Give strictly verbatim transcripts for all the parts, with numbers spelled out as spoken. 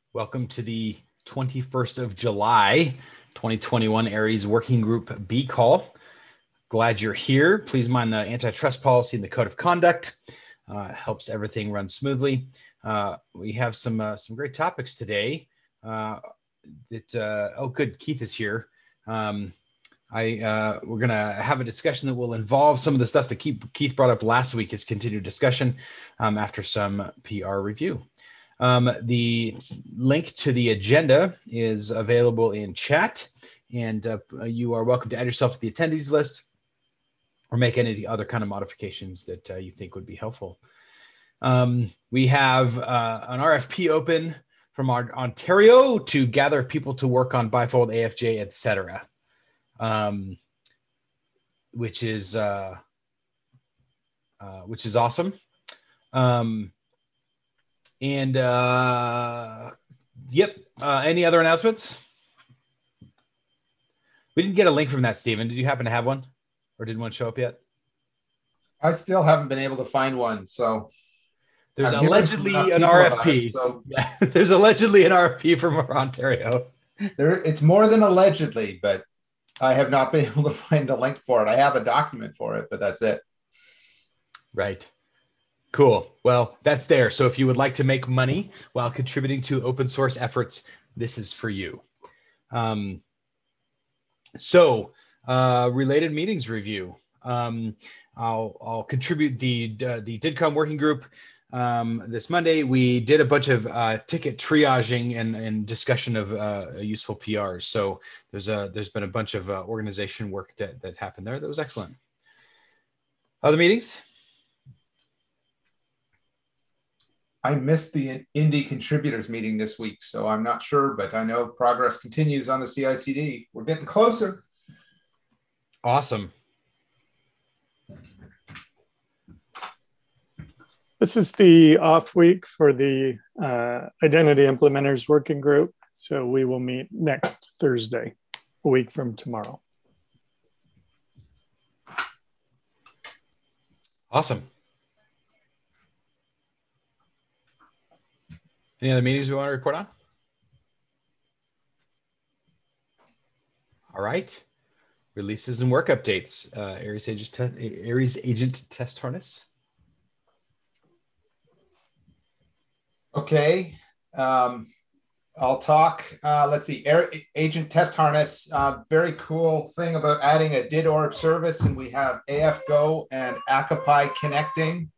Welcome to the twenty-first of July, twenty twenty-one Aries Working Group B call. Glad you're here. Please mind the antitrust policy and the code of conduct. Uh, helps everything run smoothly. Uh, we have some uh, some great topics today. Uh, that uh, oh, good, Keith is here. Um, I uh, we're gonna have a discussion that will involve some of the stuff that Keith, Keith brought up last week as continued discussion um, after some P R review. Um, the link to the agenda is available in chat, and uh, you are welcome to add yourself to the attendees list or make any of the other kind of modifications that uh, you think would be helpful. Um, we have uh, an R F P open from our Ontario to gather people to work on bifold A F J, et cetera, um, which is uh, uh, which is awesome. Um, And uh, yep, uh, any other announcements? We didn't get a link from that, Stephen. Did you happen to have one, or did one show up yet? I still haven't been able to find one. So there's I'm allegedly an R F P. It, so yeah, there's allegedly an R F P from Ontario. There, it's more than allegedly, but I have not been able to find a link for it. I have a document for it, but that's it. Right. Cool. Well, that's there. So if you would like to make money while contributing to open source efforts, this is for you. Um, so uh, related meetings review. Um, I'll, I'll contribute the, uh, the DIDCOM working group. Um, this Monday, we did a bunch of uh, ticket triaging and, and discussion of uh, useful P Rs. So there's a, there's been a bunch of uh, organization work that, that happened there. That was excellent. Other meetings? I missed the Indie contributors meeting this week, so I'm not sure, but I know progress continues on the C I C D. We're getting closer. Awesome. This is the off week for the uh, Identity Implementers Working Group, so we will meet next Thursday, a week from tomorrow. Awesome. Any other meetings we want to report on? All right. Releases and work updates. Uh, Aries Agent, Aries Agent Test Harness. Okay. Um, I'll talk. Uh, let's see. Air, Agent Test Harness. Uh, very cool thing about adding a didorg service, and we have A F Go and Akapi connecting.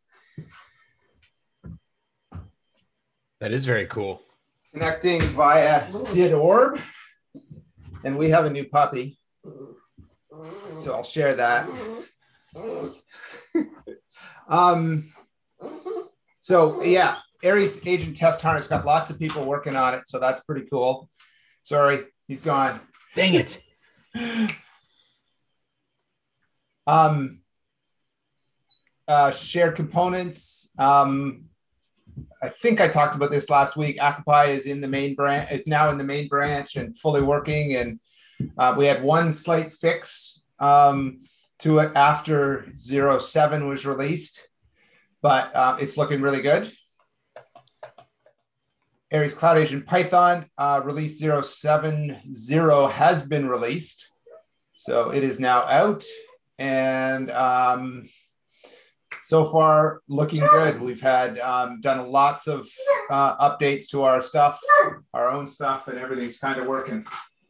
That is very cool. Connecting via didorg, and we have a new puppy, so I'll share that. um, so yeah, Aries Agent Test Harness got lots of people working on it, so that's pretty cool. Sorry, he's gone. Dang it. um, uh, shared components. Um, I think I talked about this last week. Akapi is in the main branch, is now in the main branch and fully working. And uh, we had one slight fix um, to it after zero seven was released, but uh, it's looking really good. Aries Cloud Agent Python uh, release zero seven zero has been released. So it is now out. And um, so far, looking good. We've had um, done lots of uh, updates to our stuff, our own stuff, and everything's kind of working.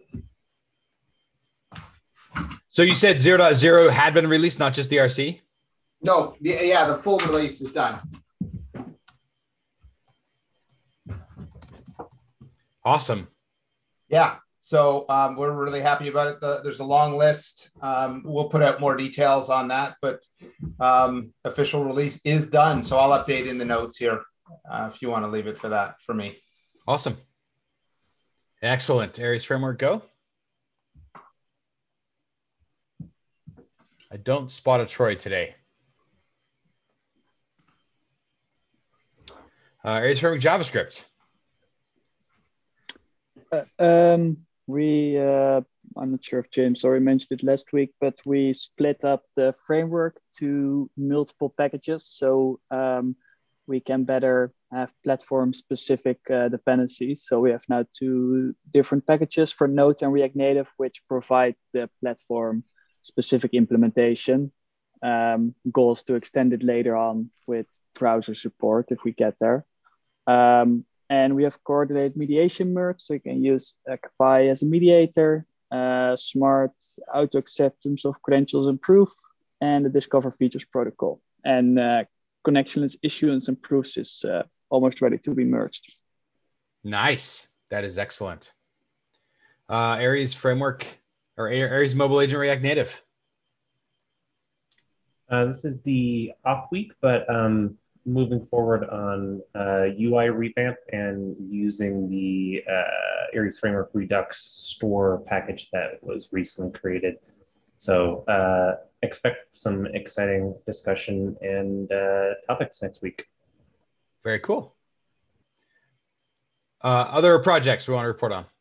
So you said zero point zero had been released, not just the R C? No, yeah, the full release is done. Awesome. Yeah. So um, we're really happy about it. The, there's a long list. Um, we'll put out more details on that, but um, official release is done. So I'll update in the notes here uh, if you want to leave it for that for me. Awesome. Excellent. Aries Framework, go. I don't spot a Troy today. Uh, Aries Framework JavaScript. Uh, um, we, uh, I'm not sure if James already mentioned it last week, but we split up the framework to multiple packages so um, we can better have platform-specific uh, dependencies. So we have now two different packages for Node and React Native, which provide the platform-specific implementation. Um, goals to extend it later on with browser support if we get there. Um, and we have coordinated mediation merge, so you can use Accupy as a mediator, uh, smart auto acceptance of credentials and proof, and the Discover Features protocol. And uh, connectionless issuance and proofs is uh, almost ready to be merged. Nice. That is excellent. Uh, Aries framework or Aries mobile agent React Native. Uh, this is the off week, but um, moving forward on uh, U I revamp and using the uh, Aries Framework Redux store package that was recently created. So uh, expect some exciting discussion and uh, topics next week. Very cool. Uh, other projects we want to report on?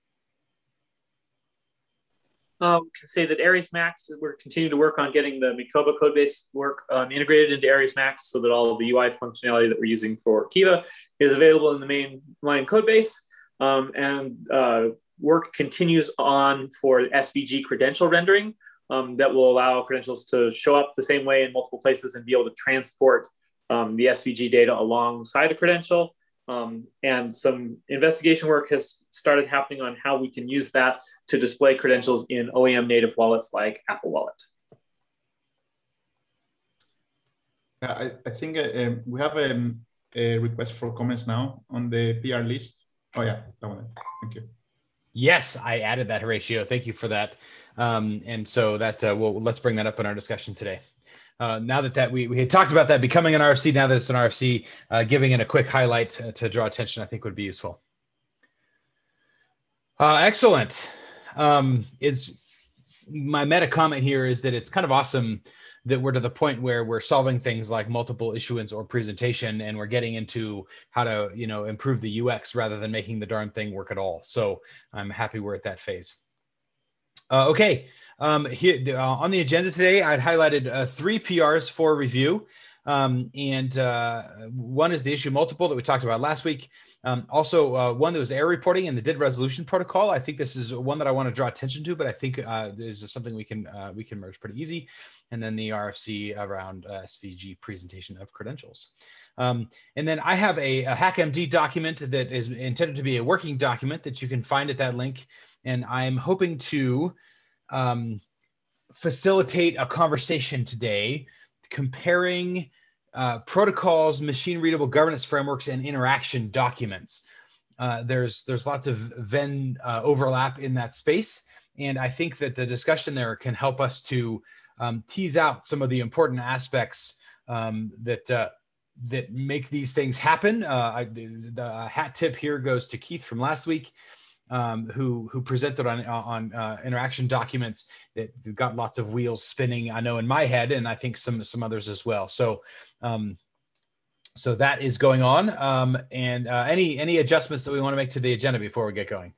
Um, can say that Aries Max, we're continuing to work on getting the Mikoba codebase work um, integrated into Aries Max so that all of the U I functionality that we're using for Kiva is available in the mainline codebase. Um, and uh, work continues on for S V G credential rendering um, that will allow credentials to show up the same way in multiple places and be able to transport um, the S V G data alongside a credential. Um, and some investigation work has started happening on how we can use that to display credentials in O E M native wallets like Apple Wallet. Uh, I, I think uh, um, we have um, a request for comments now on the P R list. Oh yeah, that one. Thank you. Yes, I added that, Horatio. Thank you for that. Um, and so that uh, we'll, let's bring that up in our discussion today. Uh, now that, that we, we had talked about that becoming an R F C, now that it's an R F C, uh, giving it a quick highlight uh, to draw attention, I think would be useful. Uh, excellent. Um, it's my meta comment here is that it's kind of awesome that we're to the point where we're solving things like multiple issuance or presentation, and we're getting into how to, you know, improve the U X rather than making the darn thing work at all. So I'm happy we're at that phase. Uh, okay, um, here uh, on the agenda today, I'd highlighted uh, three P Rs for review. Um, and uh, one is the issue multiple that we talked about last week. Um, also, uh, one that was error reporting and the D I D resolution protocol. I think this is one that I want to draw attention to, but I think uh, this is something we can uh, we can merge pretty easy. And then the R F C around uh, S V G presentation of credentials. Um, and then I have a, a HackMD document that is intended to be a working document that you can find at that link. And I'm hoping to um, facilitate a conversation today comparing uh, protocols, machine readable governance frameworks, and interaction documents. Uh, there's, there's lots of Venn uh, overlap in that space. And I think that the discussion there can help us to um, tease out some of the important aspects um, that, uh, that make these things happen. Uh, I, the hat tip here goes to Keith from last week. Um, who who presented on on uh, interaction documents that got lots of wheels spinning, I know, in my head, and I think some some others as well. So um, so that is going on. Um, and uh, any any adjustments that we want to make to the agenda before we get going?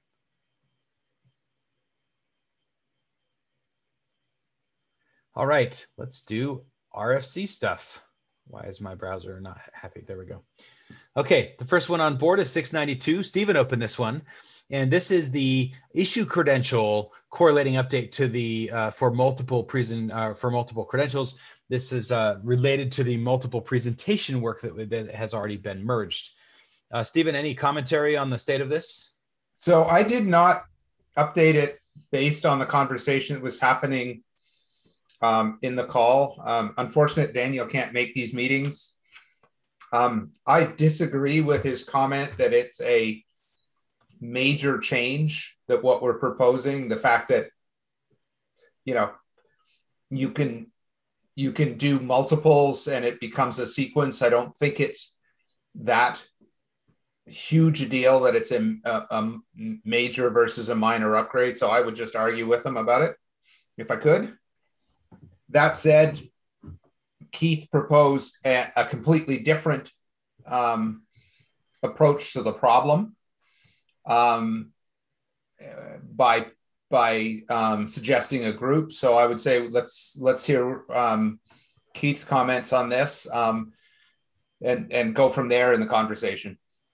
All right, let's do R F C stuff. Why is my browser not happy? There we go. Okay, the first one on board is six ninety-two. Stephen opened this one. And this is the issue credential correlating update to the uh, for multiple present uh, for multiple credentials. This is uh, related to the multiple presentation work that, that has already been merged. Uh, Stephen, any commentary on the state of this? So I did not update it based on the conversation that was happening um, in the call. Um, unfortunate, Daniel can't make these meetings. Um, I disagree with his comment that it's a major change, that what we're proposing, the fact that, you know, you can you can do multiples and it becomes a sequence. I don't think it's that huge a deal that it's a, a, a major versus a minor upgrade. So I would just argue with him about it if I could. That said, Keith proposed a, a completely different um, approach to the problem. Um, by by um, suggesting a group. So I would say let's let's hear um, Keith's comments on this. Um, and, and go from there in the conversation.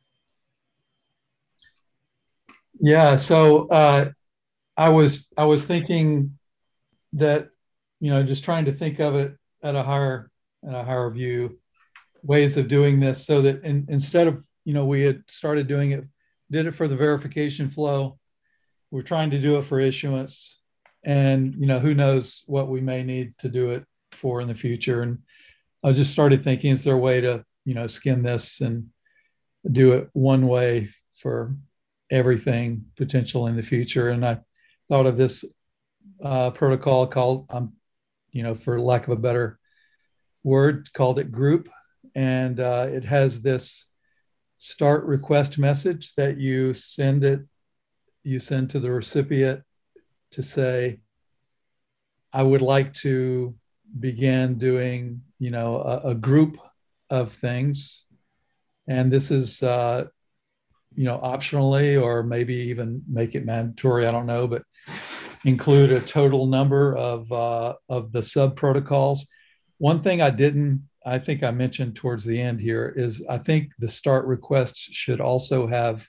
Yeah. So uh, I was I was thinking that, you know, just trying to think of it at a higher at a higher view, ways of doing this, so that in, instead of, you know, we had started doing it, did it for the verification flow. We're trying to do it for issuance, and, you know, who knows what we may need to do it for in the future. And I just started thinking, is there a way to, you know, skin this and do it one way for everything potential in the future? And I thought of this uh, protocol called, um, you know, for lack of a better word, called it Group. And uh, it has this start request message that you send it, you send to the recipient to say, I would like to begin doing, you know, a, a group of things. And this is, uh, you know, optionally, or maybe even make it mandatory, I don't know, but include a total number of, uh, of the sub protocols. One thing I didn't, I think I mentioned towards the end here is I think the start request should also have,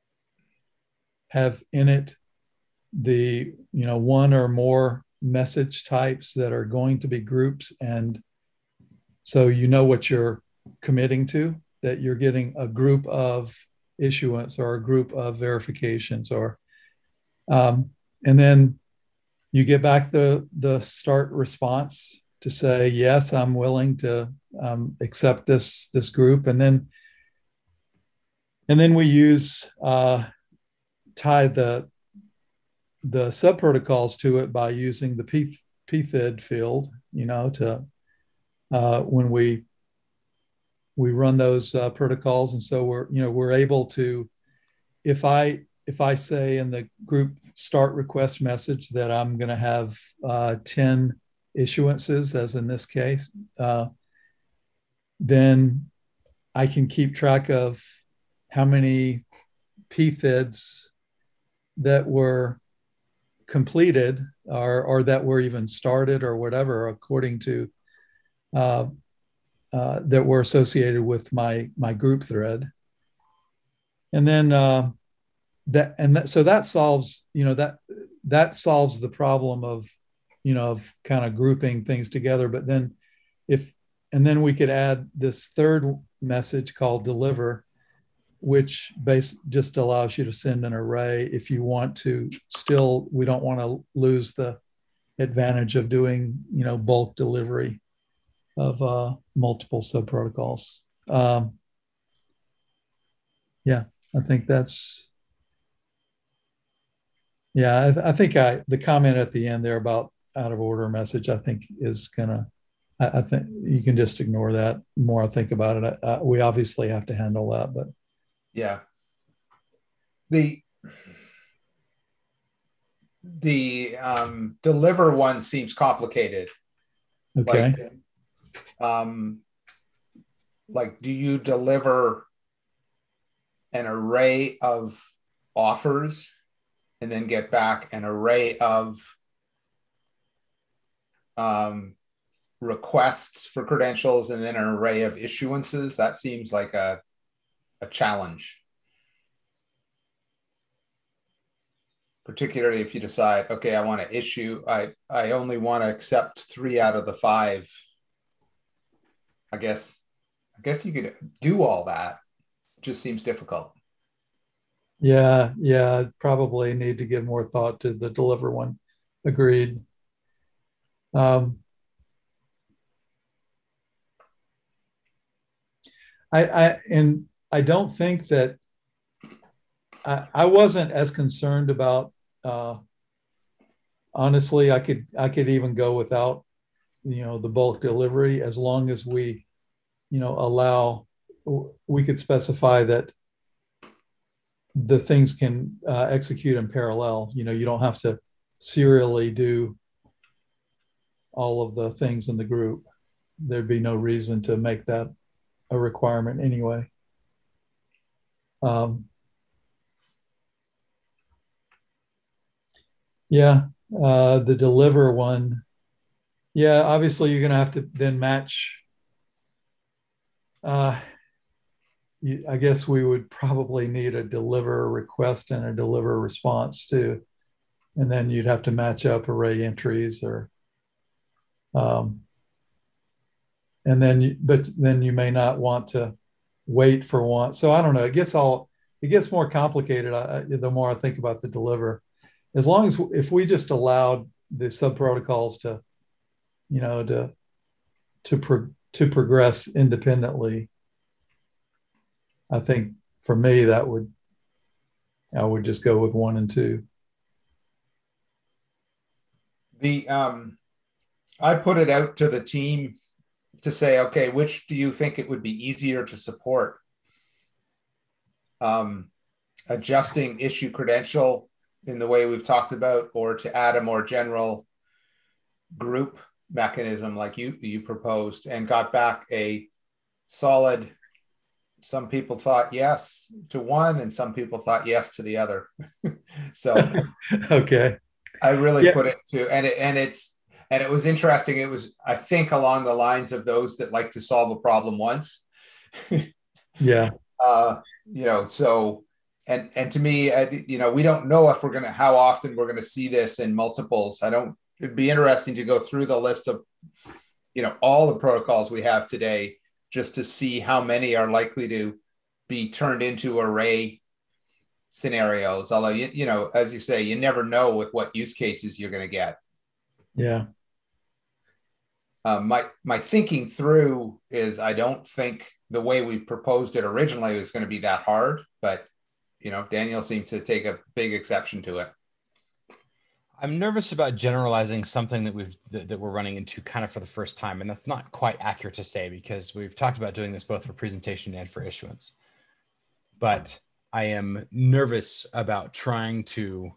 have in it the, you know, one or more message types that are going to be groups. And so you know what you're committing to, that you're getting a group of issuance or a group of verifications, or um, and then you get back the the start response to say, yes, I'm willing to um, accept this this group. And then and then we use uh, tie the the sub protocols to it by using the P T H I D field, you know, to uh, when we we run those uh, protocols. And so we're, you know, we're able to, if I if I say in the group start request message that I'm going to have uh, ten issuances, as in this case, uh, then I can keep track of how many P T H I Ds that were completed, or, or that were even started or whatever, according to uh, uh, that were associated with my my group thread. And then uh, that and that, so that solves, you know, that that solves the problem of, you know, of kind of grouping things together. But then if and then we could add this third message called deliver, which base just allows you to send an array if you want to. Still, we don't want to lose the advantage of doing, you know, bulk delivery of uh, multiple sub protocols. Um, yeah, I think that's, yeah, I, th- I think I, the comment at the end there about out of order message, I think is gonna, I, I think you can just ignore that. The more I think about it, I, I, we obviously have to handle that, but. Yeah. The, the um, deliver one seems complicated. Okay. Like, um, like, do you deliver an array of offers and then get back an array of um, requests for credentials and then an array of issuances? That seems like a, a challenge. Particularly if you decide, okay, I want to issue, I, I only want to accept three out of the five. I guess, I guess you could do all that. It just seems difficult. Yeah, yeah, probably need to give more thought to the deliver one. Agreed. Um, I, I, and I don't think that I, I wasn't as concerned about, uh, honestly, I could, I could even go without, you know, the bulk delivery, as long as we, you know, allow, we could specify that the things can uh, execute in parallel. You know, you don't have to serially do all of the things in the group. There'd be no reason to make that a requirement anyway. Um, yeah, uh, the deliver one. Yeah, obviously you're going to have to then match Uh, you, I guess we would probably need a deliver request and a deliver response too. And then you'd have to match up array entries or, um, and then, you, but then you may not want to wait for one. So I don't know. It gets all, it gets more complicated I, the more I think about the deliver. As long as, if we just allowed the sub protocols to, you know, to, to, pro, to progress independently, I think for me, that would, I would just go with one and two. The, um, I put it out to the team to say, okay, which do you think it would be easier to support? Um, adjusting issue credential in the way we've talked about, or to add a more general group mechanism like you, you proposed, and got back a solid, some people thought yes to one and some people thought yes to the other. So okay. I really yeah. put it to, and it, and it's, and it was interesting. It was, I think, along the lines of those that like to solve a problem once. yeah. Uh, you know, so, and, and to me, I, you know, we don't know if we're going to, how often we're going to see this in multiples. I don't, it'd be interesting to go through the list of, you know, all the protocols we have today, just to see how many are likely to be turned into array scenarios. Although, you, you know, as you say, you never know with what use cases you're going to get. Yeah. Um, my, my thinking through is I don't think the way we proposed it originally was going to be that hard, but, you know, Daniel seemed to take a big exception to it. I'm nervous about generalizing something that we've that, that we're running into kind of for the first time, and that's not quite accurate to say because we've talked about doing this both for presentation and for issuance. But I am nervous about trying to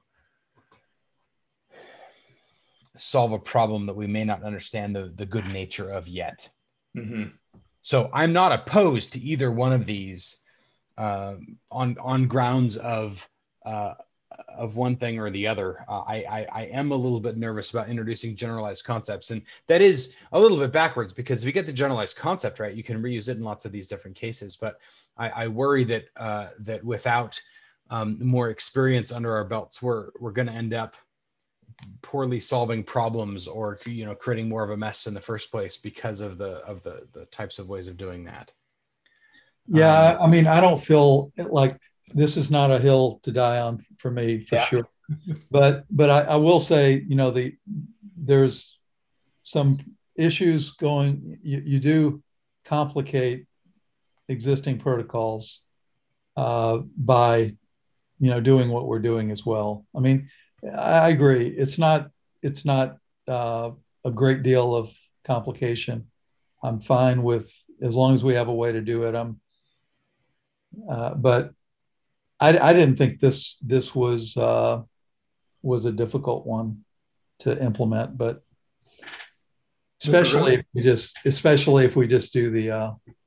solve a problem that we may not understand the, the good nature of yet. Mm-hmm. So I'm not opposed to either one of these uh, on on grounds of uh, of one thing or the other. Uh, I, I I am a little bit nervous about introducing generalized concepts, and that is a little bit backwards because if you get the generalized concept right, you can reuse it in lots of these different cases. But I, I worry that uh, that without um, more experience under our belts, we're we're going to end up poorly solving problems, or you know, creating more of a mess in the first place because of the of the the types of ways of doing that. Yeah, Um, I mean, I don't feel like this is not a hill to die on for me, for Yeah. sure. But but I, I will say, you know, the there's some issues going. You, you do complicate existing protocols uh, by, you know, doing what we're doing as well. I mean, I agree. It's not it's not uh, a great deal of complication. I'm fine with, as long as we have a way to do it. I'm, uh, but I, I didn't think this this was uh, was a difficult one to implement. But especially if we just especially if we just do the uh,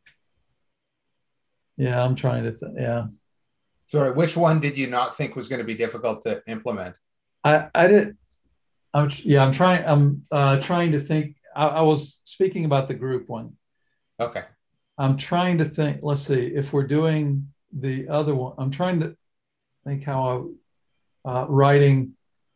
yeah. I'm trying to th- yeah. Sorry, which one did you not think was going to be difficult to implement? I, I did. I'm yeah. I'm trying. I'm uh, trying to think. I, I was speaking about the group one. Okay. I'm trying to think. Let's see if we're doing the other one. I'm trying to think how I uh, writing.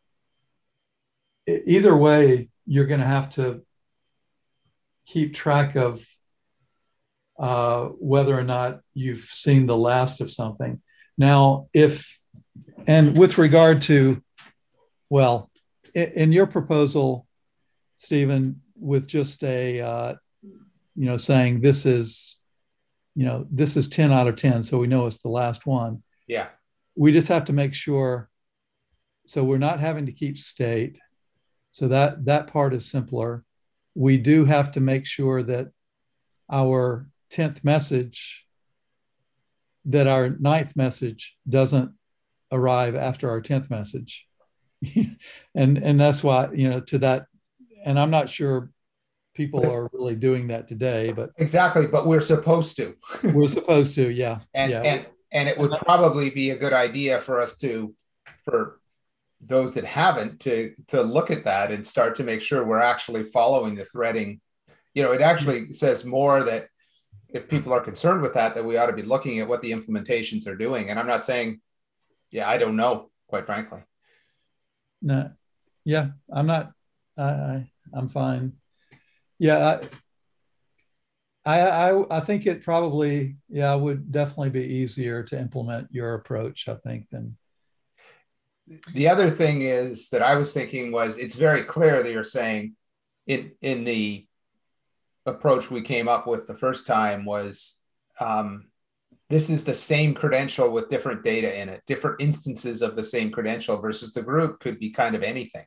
Either way, you're going to have to keep track of uh, whether or not you've seen the last of something. Now, if and with regard to Well, in your proposal, Stephen, with just a, uh, you know, saying this is, you know, this is ten out of ten, so we know it's the last one. Yeah. We just have to make sure. So we're not having to keep state. So that that part is simpler. We do have to make sure that our tenth message, that our ninth message doesn't arrive after our tenth message. and and that's why, you know, to that, and I'm not sure people are really doing that today, but Exactly, but we're supposed to. we're supposed to, yeah. And yeah. and and it would probably be a good idea for us to, for those that haven't, to to look at that and start to make sure we're actually following the threading. You know, it actually says more that if people are concerned with that, that we ought to be looking at what the implementations are doing. And I'm not saying, yeah, I don't know, quite frankly. No, yeah, I'm not, I, I I'm fine. Yeah, I, I, I think it probably, yeah, would definitely be easier to implement your approach, I think, than. The other thing is that I was thinking was it's very clear that you're saying in, in the approach we came up with the first time was um, this is the same credential with different data in it, different instances of the same credential versus the group could be kind of anything.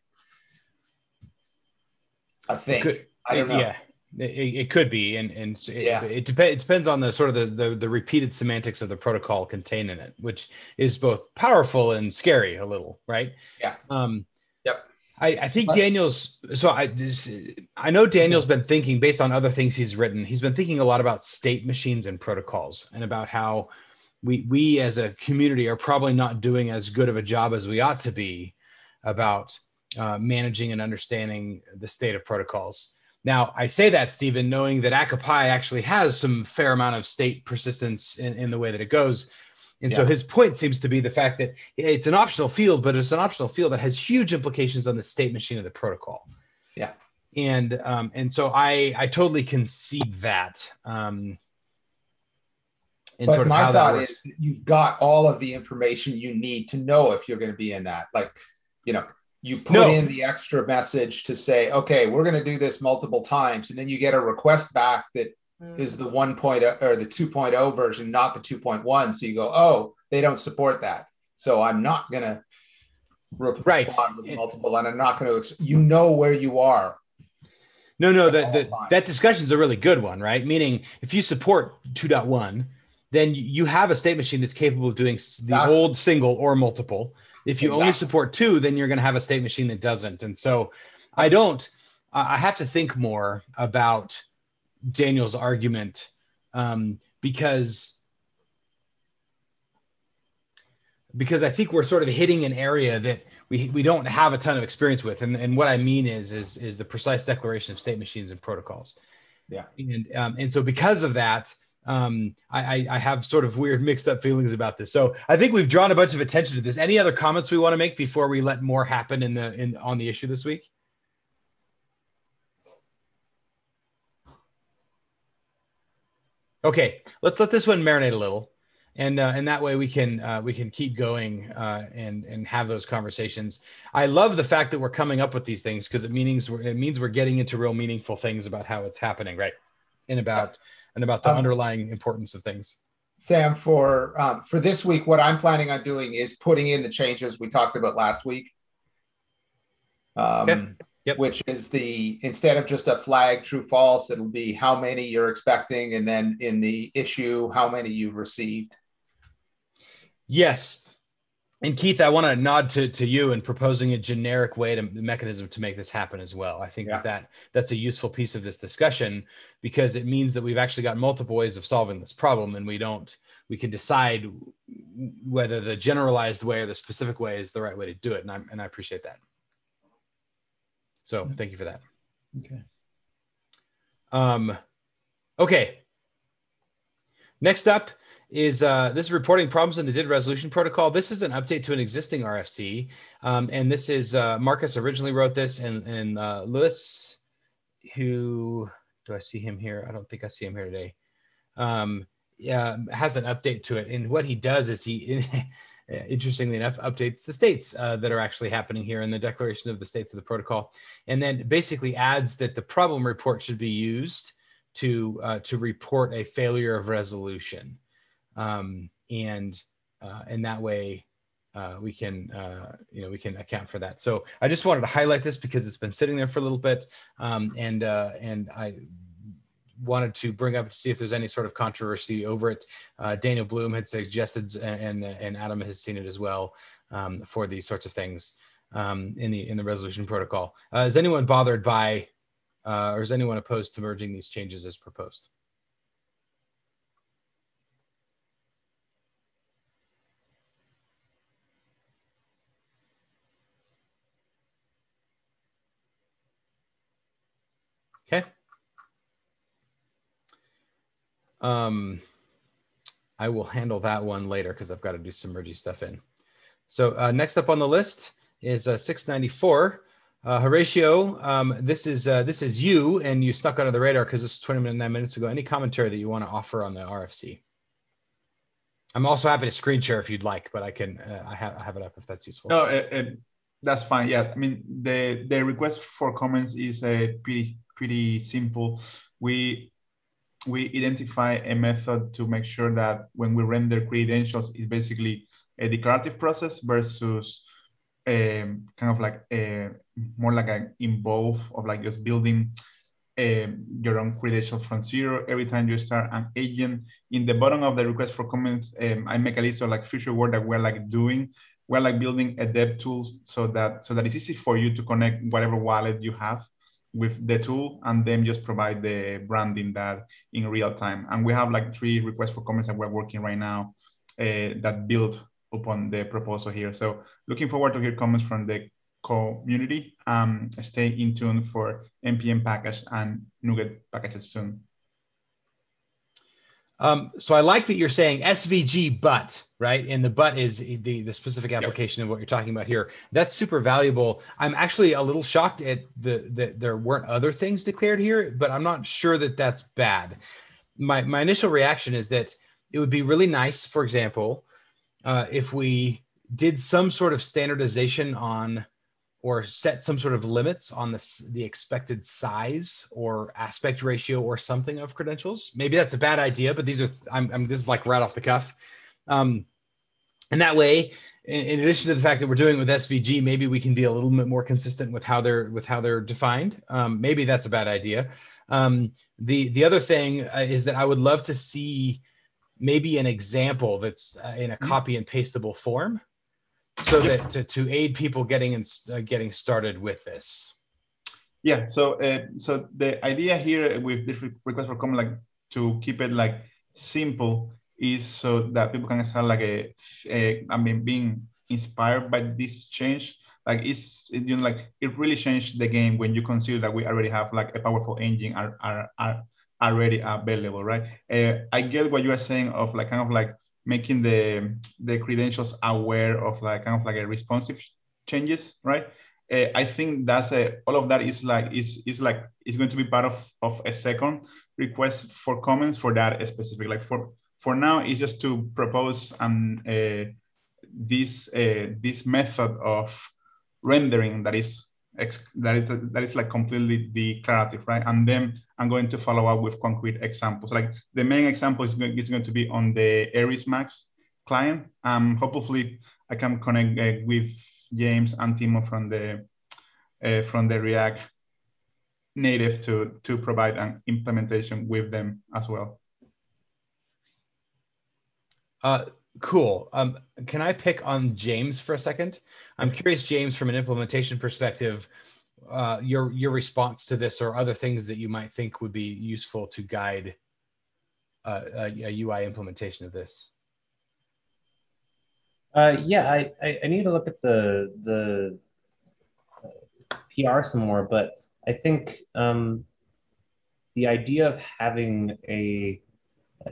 I think. Could, I don't know. Yeah, it, it could be, and and it, yeah. it, dep- it depends on the sort of the, the the repeated semantics of the protocol contained in it, which is both powerful and scary a little, right? Yeah. Um, yep. I, I think Daniel's. So I just, I know Daniel's been thinking based on other things he's written. He's been thinking a lot about state machines and protocols, and about how we we as a community are probably not doing as good of a job as we ought to be about uh, managing and understanding the state of protocols. Now, I say that, Stephen, knowing that Akapai actually has some fair amount of state persistence in, in the way that it goes. And yeah. so his point seems to be the fact that it's an optional field, but it's an optional field that has huge implications on the state machine of the protocol. Yeah. And um, and so I, I totally concede that. Um, but sort of my thought is that you've got all of the information you need to know if you're going to be in that. Like, you know, you put no. in the extra message to say, okay, we're going to do this multiple times. And then you get a request back that mm. is the one point oh or the two point oh version, not the two point one. So you go, oh, they don't support that. So I'm not going to respond right. with multiple, and I'm not going to, you know where you are. No, no, that that that discussion is a really good one, right? Meaning if you support two point one, then you have a state machine that's capable of doing the exactly. old single or multiple. If you exactly. only support two, then you're going to have a state machine that doesn't. And so I don't, I have to think more about Daniel's argument um, because, because I think we're sort of hitting an area that we, we don't have a ton of experience with. And, and what I mean is, is, is the precise declaration of state machines and protocols. Yeah. And, um, and so because of that, Um, I, I have sort of weird mixed up feelings about this. So I think we've drawn a bunch of attention to this. Any other comments we want to make before we let more happen in the in on the issue this week? Okay, let's let this one marinate a little, and uh, and that way we can uh, we can keep going uh, and and have those conversations. I love the fact that we're coming up with these things because it means we're, it means we're getting into real meaningful things about how it's happening, right? And about. Yeah. and about the um, underlying importance of things. Sam, for um, for this week, what I'm planning on doing is putting in the changes we talked about last week, um, yep. Yep. which is the, instead of just a flag true false, it'll be how many you're expecting, and then in the issue, how many you've received. Yes. And Keith, I want to nod to, to you in proposing a generic way to the mechanism to make this happen as well. I think yeah. that, that that's a useful piece of this discussion because it means that we've actually got multiple ways of solving this problem, and we don't we can decide whether the generalized way or the specific way is the right way to do it. And I and I appreciate that. So thank you for that. Okay. Um, okay. Next up is uh, this is reporting problems in the D I D resolution protocol. This is an update to an existing R F C. Um, and this is, uh, Marcus originally wrote this, and, and uh, Lewis, who, do I see him here? I don't think I see him here today. Um, yeah, has an update to it. And what he does is he, interestingly enough, updates the states uh, that are actually happening here in the declaration of the states of the protocol. And then basically adds that the problem report should be used to, uh, to report a failure of resolution. Um, and uh, and that way uh, we can uh, you know we can account for that. So I just wanted to highlight this because it's been sitting there for a little bit, um, and uh, and I wanted to bring up to see if there's any sort of controversy over it. Uh, Daniel Bloom had suggested, and and Adam has seen it as well, um, for these sorts of things um, in the in the resolution protocol. Uh, is anyone bothered by, uh, or is anyone opposed to merging these changes as proposed? Okay. Um, I will handle that one later because I've got to do some mergy stuff in. So uh, next up on the list is uh, six ninety-four. Uh, Horatio, um, this is uh, this is you, and you snuck under the radar because this is twenty-nine minutes ago. Any commentary that you want to offer on the R F C? I'm also happy to screen share if you'd like, but I can uh, I, have, I have it up if that's useful. No, uh, uh, that's fine. Yeah, I mean the the request for comments is uh, pretty pretty simple. We we identify a method to make sure that when we render credentials, it's basically a declarative process versus um, kind of like a more like an involve of like just building um, your own credential from zero every time you start an agent. In the bottom of the request for comments, um, I make a list of like future work that we're like doing. We're like building a dev tool so that so that it's easy for you to connect whatever wallet you have with the tool and then just provide the branding that in real time. And we have like three requests for comments that we're working right now uh, that build upon the proposal here. So looking forward to hear comments from the community. Um, stay in tune for N P M package and NuGet packages soon. Um, so I like that you're saying S V G but, right? And the but is the, the specific application yep. of what you're talking about here. That's super valuable. I'm actually a little shocked at the that there weren't other things declared here, but I'm not sure that that's bad. My, my initial reaction is that it would be really nice, for example, uh, if we did some sort of standardization on or set some sort of limits on the, the expected size or aspect ratio or something of credentials. Maybe that's a bad idea, but these are, I'm, I'm this is like right off the cuff. Um, and that way, in, in addition to the fact that we're doing it with S V G, maybe we can be a little bit more consistent with how they're, with how they're defined. Um, maybe that's a bad idea. Um, the, the other thing uh, is that I would love to see maybe an example that's uh, in a copy and pastable form, so that to, to aid people getting in, uh, getting started with this. Yeah. So uh, so the idea here with this request for comment, like to keep it like simple, is so that people can start like a, a I mean, being inspired by this change. Like it's you know like it really changed the game when you consider that we already have like a powerful engine are are, are already available, right? Uh, I get what you are saying of like kind of like making the the credentials aware of like kind of like a responsive changes, right? Uh, I think that's a, all of that is like is is like is going to be part of of a second request for comments for that specific. Like for for now, it's just to propose um uh, this uh, this method of rendering that is that is that is like completely declarative, right? And then I'm going to follow up with concrete examples. Like the main example is going, is going to be on the Aries Max client. Um, hopefully I can connect uh, with James and Timo from the uh, from the React native to to provide an implementation with them as well. Uh, cool. Um, can I pick on James for a second? I'm curious, James, from an implementation perspective, uh, your your response to this or other things that you might think would be useful to guide uh, a, a U I implementation of this. Uh, yeah, I, I, I need to look at the the P R some more, but I think um, the idea of having a uh,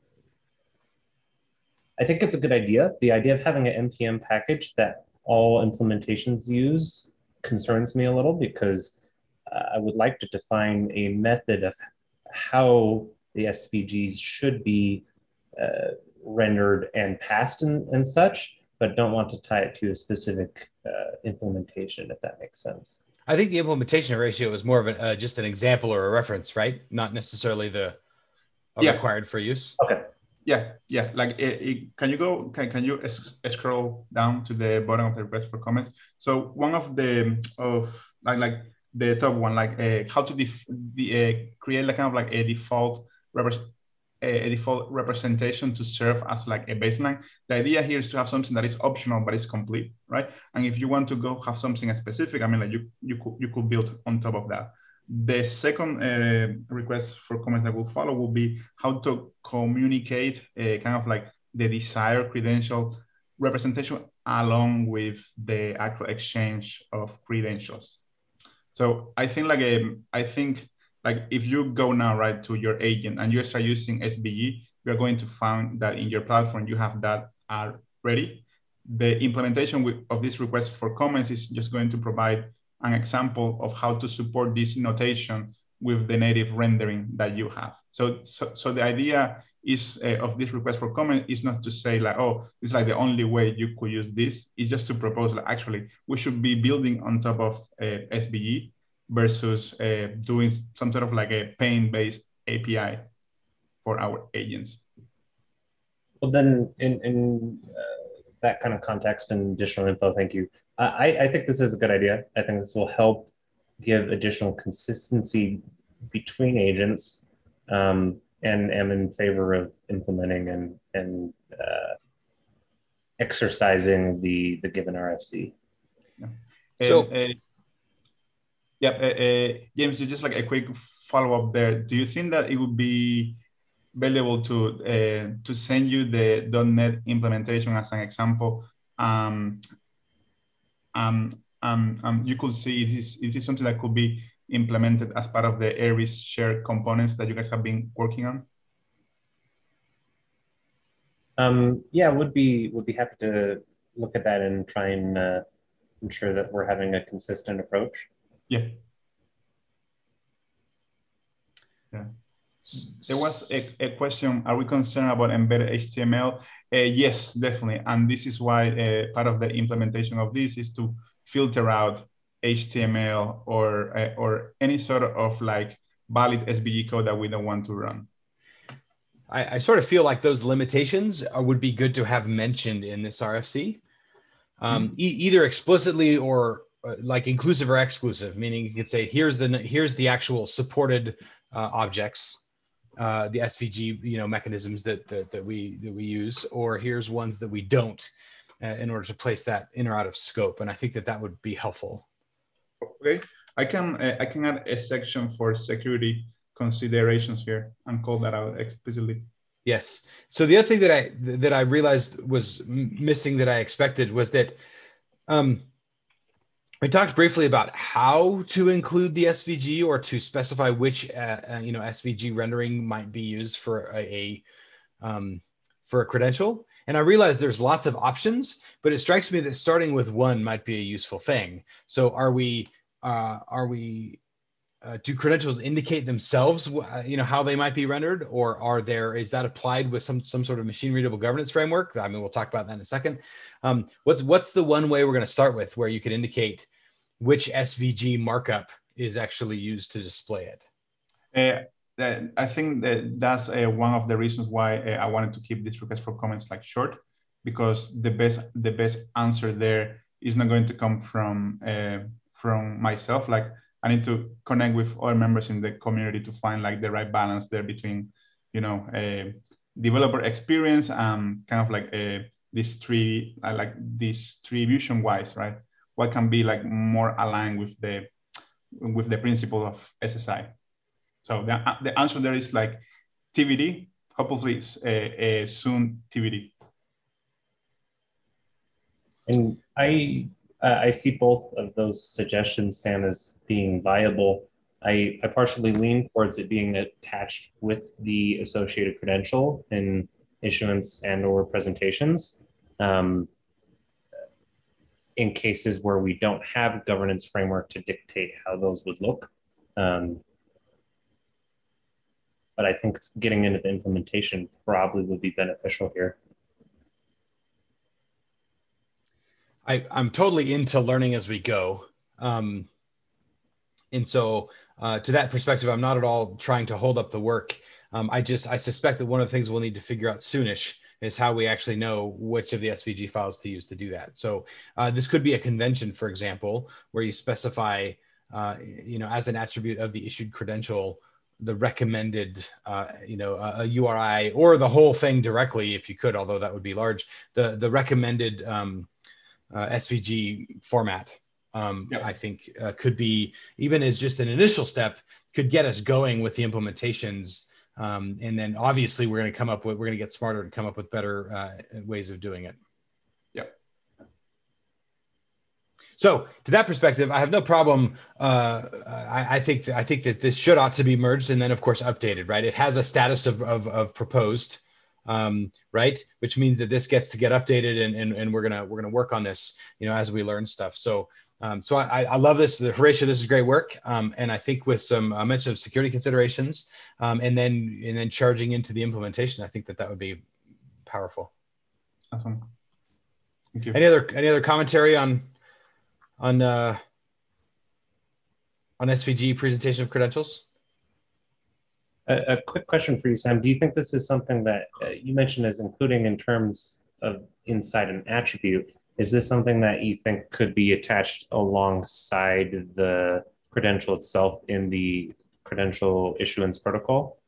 I think it's a good idea. The idea of having an N P M package that all implementations use concerns me a little because uh, I would like to define a method of how the S V Gs should be uh, rendered and passed and, and such, but don't want to tie it to a specific uh, implementation, if that makes sense. I think the implementation ratio is more of a, uh, just an example or a reference, right? Not necessarily the uh, yeah. required for use. Okay. Yeah, yeah. Like, it, it, can you go? Can can you es- scroll down to the bottom of the request for comments? So one of the of like like the top one, like uh, how to def- the, uh, create like kind of like a default rep- a default representation to serve as like a baseline. The idea here is to have something that is optional but is complete, right? And if you want to go have something specific, I mean, like you you could you could build on top of that. The second uh, request for comments that will follow will be how to communicate uh, kind of like the desired credential representation along with the actual exchange of credentials. So I think like um, I think like if you go now, right, to your agent and you start using S V G, you're going to find that in your platform, you have that already. The implementation with, of this request for comments is just going to provide an example of how to support this notation with the native rendering that you have. So, so, so the idea is uh, of this request for comment is not to say like, oh, this is like the only way you could use this. It's just to propose like, actually, we should be building on top of uh, S V G versus uh, doing some sort of like a pane-based A P I for our agents. Well, then in, in uh, that kind of context and additional info, thank you. I, I think this is a good idea. I think this will help give additional consistency between agents, um, and am in favor of implementing and, and uh, exercising the, the given R F C. Yeah. So, uh, uh, yeah, uh, uh, James, just like a quick follow-up there. Do you think that it would be valuable to uh, to send you the .NET implementation as an example? Um, um, um, um, you could see it is, it is something that could be implemented as part of the Aries shared components that you guys have been working on? Um, yeah, would be would be happy to look at that and try and uh, ensure that we're having a consistent approach. Yeah. Yeah. There was a, a question, are we concerned about embedded H T M L? Uh, yes, definitely. And this is why uh, part of the implementation of this is to filter out H T M L or, uh, or any sort of like valid S V G code that we don't want to run. I, I sort of feel like those limitations are, would be good to have mentioned in this R F C, um, mm-hmm. e either explicitly or uh, like inclusive or exclusive, meaning you could say, here's the, here's the actual supported uh, objects, uh, the S V G, you know, mechanisms that, that, that we, that we use, or here's ones that we don't uh, in order to place that in or out of scope. And I think that that would be helpful. Okay, I can, uh, I can add a section for security considerations here and call that out explicitly. Yes. So the other thing that I that I realized was missing that I expected was that um, we talked briefly about how to include the S V G or to specify which uh, uh, you know S V G rendering might be used for a, a um, for a credential. And I realized there's lots of options, but it strikes me that starting with one might be a useful thing. So are we uh, are we Uh, do credentials indicate themselves, uh, you know, how they might be rendered, or are there, is that applied with some some sort of machine readable governance framework? I mean, we'll talk about that in a second. Um, what's what's the one way we're going to start with where you can indicate which S V G markup is actually used to display it? Uh, I think that that's uh, one of the reasons why uh, I wanted to keep this request for comments like short, because the best the best answer there is not going to come from uh, from myself. Like, I need to connect with other members in the community to find like the right balance there between, you know, a developer experience and kind of like a this tree, like distribution wise, right? What can be like more aligned with the with the principle of S S I. So the, the answer there is like T B D, hopefully uh, uh, soon T B D. And I Uh, I see both of those suggestions, Sam, as being viable. I, I partially lean towards it being attached with the associated credential in issuance and or presentations. Um, in cases where we don't have governance framework to dictate how those would look. Um, but I think getting into the implementation probably would be beneficial here. I, I'm totally into learning as we go. Um, and so uh, to that perspective, I'm not at all trying to hold up the work. Um, I just, I suspect that one of the things we'll need to figure out soonish is how we actually know which of the S V G files to use to do that. So uh, this could be a convention, for example, where you specify, uh, you know, as an attribute of the issued credential, the recommended, uh, you know, a, a U R I or the whole thing directly, if you could, although that would be large, the, the recommended, um, Uh, S V G format, um, yep. I think uh, could be, even as just an initial step, could get us going with the implementations. Um, and then obviously we're going to come up with, we're going to get smarter and come up with better uh, ways of doing it. Yeah. So to that perspective, I have no problem. Uh, I, I think that, I think that this should ought to be merged and then of course updated, right? It has a status of of, of proposed, um, right? Which means that this gets to get updated, and, and and we're gonna we're gonna work on this, you know, as we learn stuff. So um, so I I love this, Horatio. This is great work, um, and I think with some uh, mention of security considerations, um, and then and then charging into the implementation, I think that that would be powerful. Awesome. Thank you. Any other any other commentary on? on uh, on S V G presentation of credentials? A, a quick question for you, Sam. Do you think this is something that uh, you mentioned as including in terms of inside an attribute? Is this something that you think could be attached alongside the credential itself in the credential issuance protocol?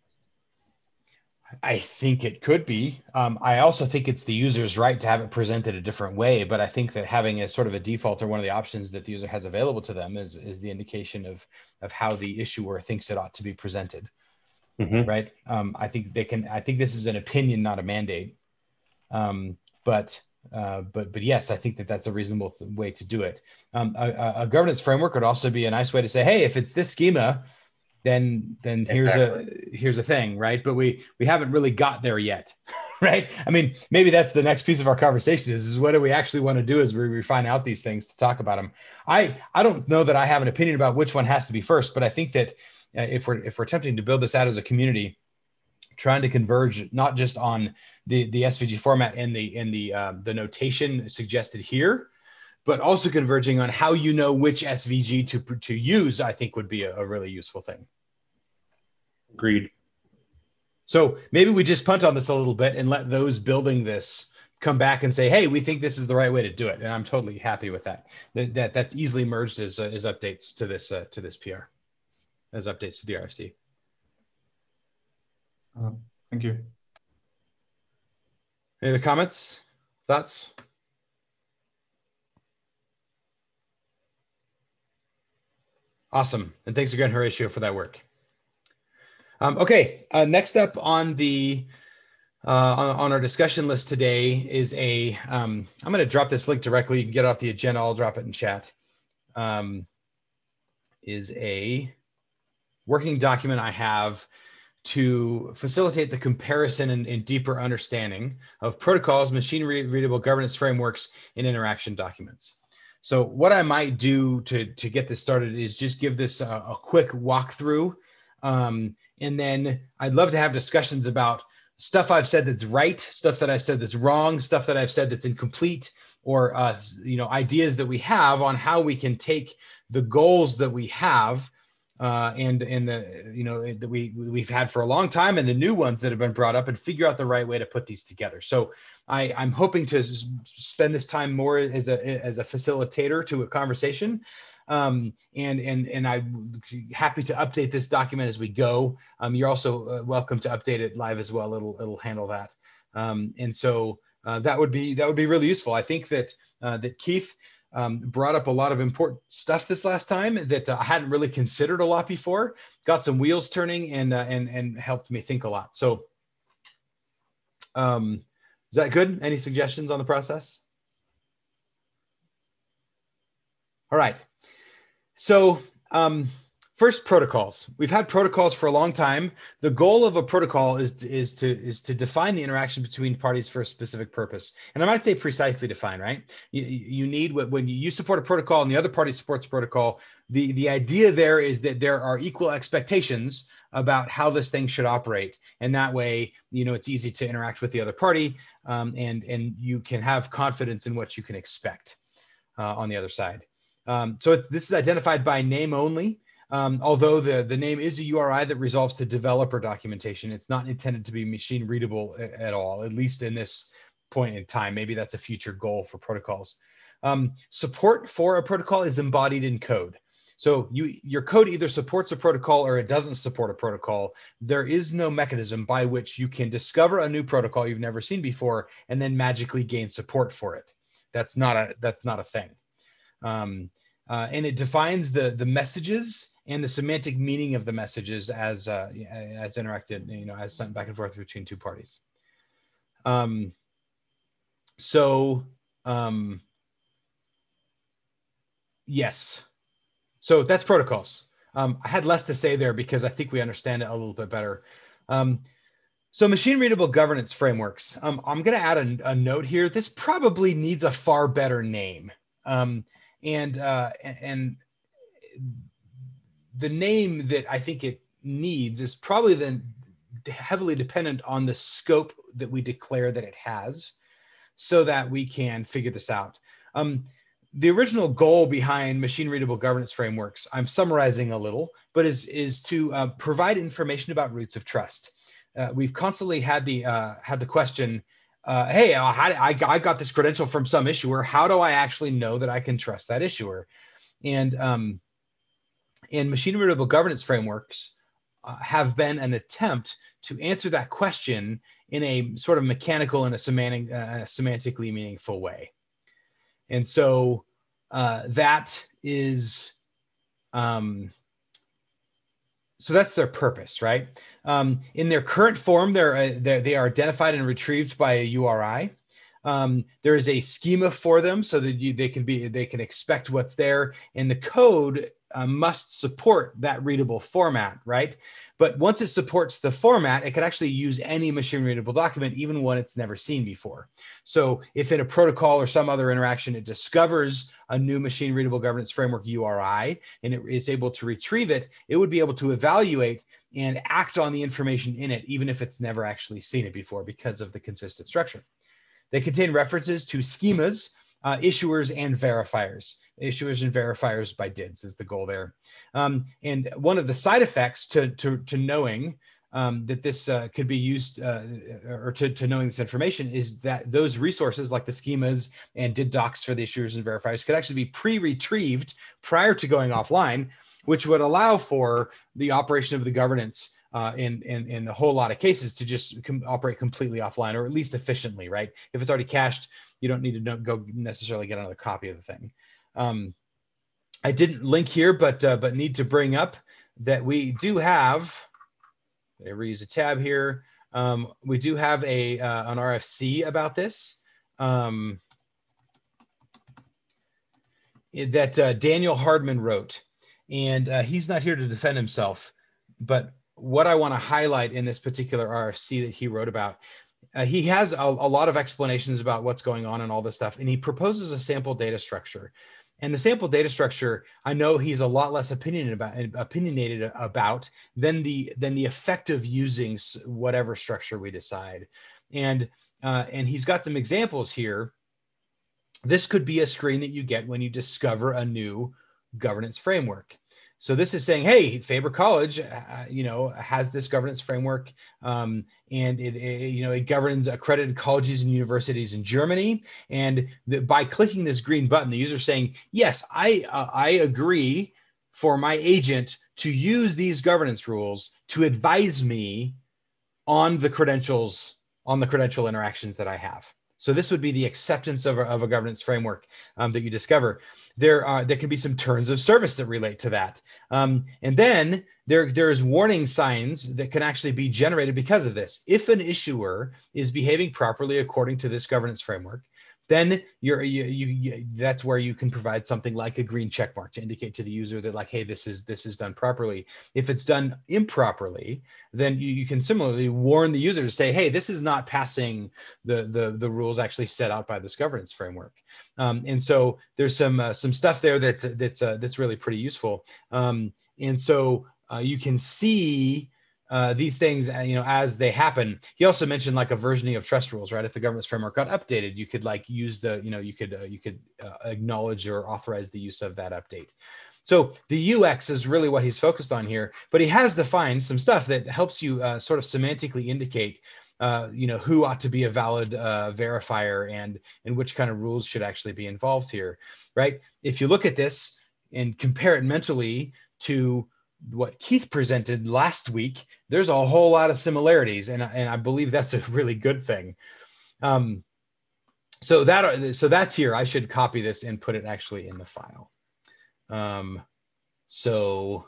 I think it could be. Um, I also think it's the user's right to have it presented a different way, but I think that having a sort of a default or one of the options that the user has available to them is, is the indication of, of how the issuer thinks it ought to be presented, mm-hmm. right? Um, I think they can, I think this is an opinion, not a mandate. Um, but, uh, but, but yes, I think that that's a reasonable th- way to do it. Um, a, a governance framework would also be a nice way to say, hey, if it's this schema, then then here's exactly. a here's a thing, right? But we we haven't really got there yet, right? I mean, maybe that's the next piece of our conversation is, is what do we actually want to do as we refine out these things to talk about them. I I don't know that I have an opinion about which one has to be first, but I think that uh, if we're if we're attempting to build this out as a community, trying to converge not just on the the S V G format and the and the uh, the notation suggested here, but also converging on how you know which S V G to, to use, I think would be a, a really useful thing. Agreed. So maybe we just punt on this a little bit and let those building this come back and say, hey, we think this is the right way to do it. And I'm totally happy with that. That, that that's easily merged as, uh, as updates to this, uh, to this P R, as updates to the R F C. Um, thank you. Any other comments, thoughts? Awesome. And thanks again, Horatio, for that work. Um, okay, uh, next up on the uh, on, on our discussion list today is a, um, I'm going to drop this link directly. You can get off the agenda. I'll drop it in chat. Um, is a working document I have to facilitate the comparison and, and deeper understanding of protocols, machine readable governance frameworks, and interaction documents. So what I might do to, to get this started is just give this a, a quick walkthrough. Um, and then I'd love to have discussions about stuff I've said that's right, stuff that I've said that's wrong, stuff that I've said that's incomplete, or uh, you know, ideas that we have on how we can take the goals that we have uh, and, and the, you know, that we, we've had for a long time and the new ones that have been brought up and figure out the right way to put these together. So I, I'm hoping to spend this time more as a, as a facilitator to a conversation. Um, and, and, and I'm happy to update this document as we go. Um, you're also uh, welcome to update it live as well. It'll, it'll handle that. Um, and so uh, that would be, that would be really useful. I think that, uh, that Keith um, brought up a lot of important stuff this last time that uh, I hadn't really considered a lot before, got some wheels turning and, uh, and, and helped me think a lot. So um, is that good? Any suggestions on the process? All right. So um, first, protocols. We've had protocols for a long time. The goal of a protocol is, is, to, is to define the interaction between parties for a specific purpose. And I might say precisely define, right? You, you need, when you support a protocol and the other party supports a protocol, the, the idea there is that there are equal expectations about how this thing should operate. And that way, you know, it's easy to interact with the other party um, and, and you can have confidence in what you can expect uh, on the other side. Um, so it's, this is identified by name only, um, although the, the name is a U R I that resolves to developer documentation. It's not intended to be machine readable at all, at least in this point in time. Maybe that's a future goal for protocols. Um, support for a protocol is embodied in code. So you, your code either supports a protocol or it doesn't support a protocol. There is no mechanism by which you can discover a new protocol you've never seen before and then magically gain support for it. That's not a, that's not a thing. Um, uh, and it defines the, the messages and the semantic meaning of the messages as, uh, as interacted, you know, as sent back and forth between two parties. Um, so, um, Yes. So that's protocols. Um, I had less to say there because I think we understand it a little bit better. Um, so machine readable governance frameworks. Um, I'm going to add a, a note here. This probably needs a far better name. Um, and, uh, and the name that I think it needs is probably then heavily dependent on the scope that we declare that it has, so that we can figure this out. Um, the original goal behind machine readable governance frameworks, I'm summarizing a little, but is, is to uh, provide information about roots of trust. Uh, we've constantly had the, uh, had the question, uh, hey, uh, how, I, I got this credential from some issuer. How do I actually know that I can trust that issuer? And, um, and machine readable governance frameworks uh, have been an attempt to answer that question in a sort of mechanical and a semantic, uh, semantically meaningful way. And so uh, that is, um, so that's their purpose, right? Um, in their current form, they're, uh, they're, they are identified and retrieved by a U R I. Um, there is a schema for them so that you, they can be, they can expect what's there, and the code uh, must support that readable format, right? But once it supports the format, it can actually use any machine readable document, even one it's never seen before. So if in a protocol or some other interaction, it discovers a new machine readable governance framework U R I, and it is able to retrieve it, it would be able to evaluate and act on the information in it, even if it's never actually seen it before, because of the consistent structure. They contain references to schemas, uh, issuers, and verifiers. Issuers and verifiers by D I D S is the goal there. Um, and one of the side effects to, to, to knowing um, that this uh, could be used, uh, or to, to knowing this information, is that those resources like the schemas and D I D docs for the issuers and verifiers could actually be pre-retrieved prior to going offline, which would allow for the operation of the governance Uh, in, in, in a whole lot of cases to just com operate completely offline, or at least efficiently, right? If it's already cached, you don't need to know, go necessarily get another copy of the thing. Um, I didn't link here, but, uh, but need to bring up that we do have, I reuse a tab here. Um, we do have a, uh, an R F C about this um, that uh, Daniel Hardman wrote, and uh, he's not here to defend himself, but what I want to highlight in this particular R F C that he wrote about, uh, he has a, a lot of explanations about what's going on and all this stuff, and he proposes a sample data structure. And the sample data structure, I know he's a lot less opinionated about, opinionated about than the than the effect of using whatever structure we decide. And uh, and he's got some examples here. This could be a screen that you get when you discover a new governance framework. So this is saying, hey, Faber College, uh, you know, has this governance framework, um, and it, it, you know, it governs accredited colleges and universities in Germany. And the, by clicking this green button, the user is saying, yes, I uh, I agree for my agent to use these governance rules to advise me on the credentials, on the credential interactions that I have. So this would be the acceptance of a, of a governance framework um, that you discover. There are there can be some terms of service that relate to that, um, and then there there's warning signs that can actually be generated because of this. If an issuer is behaving properly according to this governance framework, then you're you, you, you that's where you can provide something like a green check mark to indicate to the user that, like, hey, this is this is done properly. If it's done improperly, then you, you can similarly warn the user to say, hey, this is not passing the the the rules actually set out by this governance framework. Um, and so there's some uh, some stuff there that's that's uh, that's really pretty useful. Um, and so uh, you can see Uh, these things, uh, you know, as they happen. He also mentioned like a versioning of trust rules, right? If the governance framework got updated, you could like use the, you know, you could uh, you could uh, acknowledge or authorize the use of that update. So the U X is really what he's focused on here, but he has defined some stuff that helps you uh, sort of semantically indicate, uh, you know, who ought to be a valid uh, verifier and and which kind of rules should actually be involved here, right? If you look at this and compare it mentally to what Keith presented last week, there's a whole lot of similarities, and, and I believe that's a really good thing. Um, so that so that's here. I should copy this and put it actually in the file. Um, so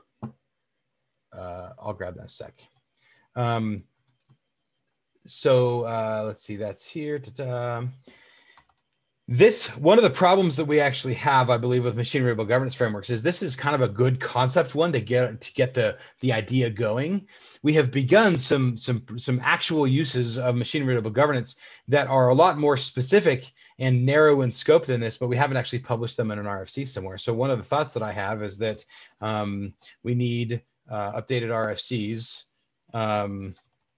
uh, I'll grab that in a sec. Um, so uh, let's see, that's here. Ta-da. This, one of the problems that we actually have, I believe, with machine readable governance frameworks is this is kind of a good concept one to get to get the the idea going. We have begun some some some actual uses of machine readable governance that are a lot more specific and narrow in scope than this, but we haven't actually published them in an R F C somewhere. So one of the thoughts that I have is that um, we need uh, updated R F Cs. Um,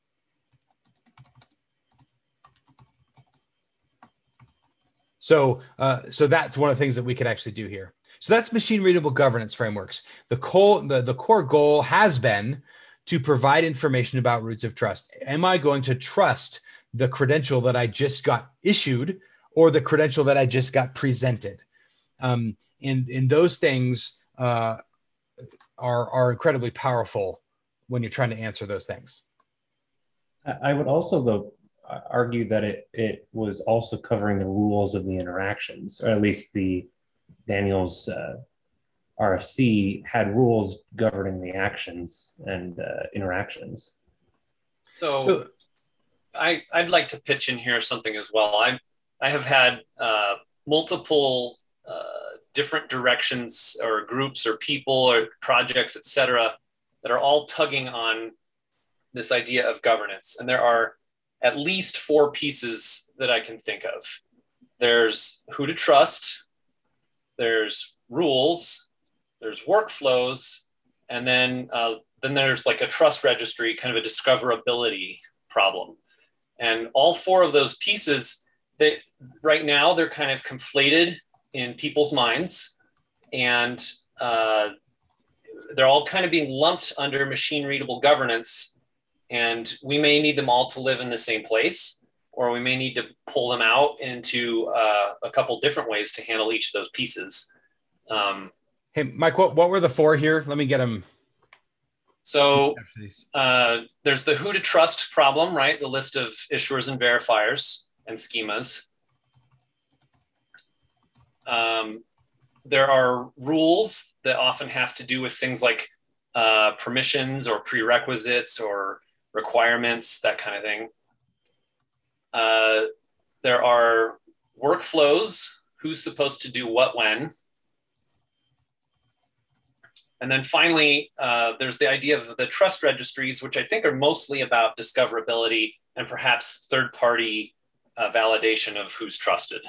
So, uh, so that's one of the things that we could actually do here. So that's machine readable governance frameworks. The core, the, the core goal has been to provide information about roots of trust. Am I going to trust the credential that I just got issued or the credential that I just got presented? Um, and, and those things uh, are, are incredibly powerful when you're trying to answer those things. I would also, though, argue that it it was also covering the rules of the interactions, or at least the Daniel's uh, R F C had rules governing the actions and uh, interactions. So, So I I'd like to pitch in here something as well. I I have had uh, multiple uh, different directions or groups or people or projects, et cetera, that are all tugging on this idea of governance, and there are at least four pieces that I can think of. There's who to trust, there's rules, there's workflows, and then uh, then there's like a trust registry, kind of a discoverability problem. And all four of those pieces, they right now they're kind of conflated in people's minds, and uh, they're all kind of being lumped under machine readable governance. And we may need them all to live in the same place, or we may need to pull them out into uh, a couple different ways to handle each of those pieces. Um, hey, Mike, what, what were the four here? Let me get them. So uh, there's the who to trust problem, right? The list of issuers and verifiers and schemas. Um, there are rules that often have to do with things like uh, permissions or prerequisites or requirements, that kind of thing. Uh, there are workflows, who's supposed to do what when. And then finally, uh, there's the idea of the trust registries, which I think are mostly about discoverability and perhaps third-party uh, validation of who's trusted.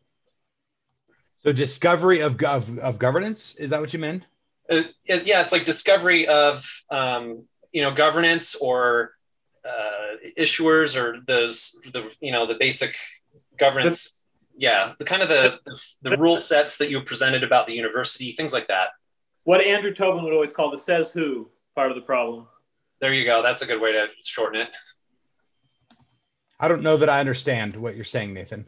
So discovery of, of, of governance, is that what you meant? Uh, yeah, it's like discovery of um, you know, governance or uh, issuers or those, the, you know, the basic governance. Yeah, the kind of the, the, the rule sets that you presented about the university, things like that. What Andrew Tobin would always call the says who part of the problem. There you go. That's a good way to shorten it. I don't know that I understand what you're saying, Nathan.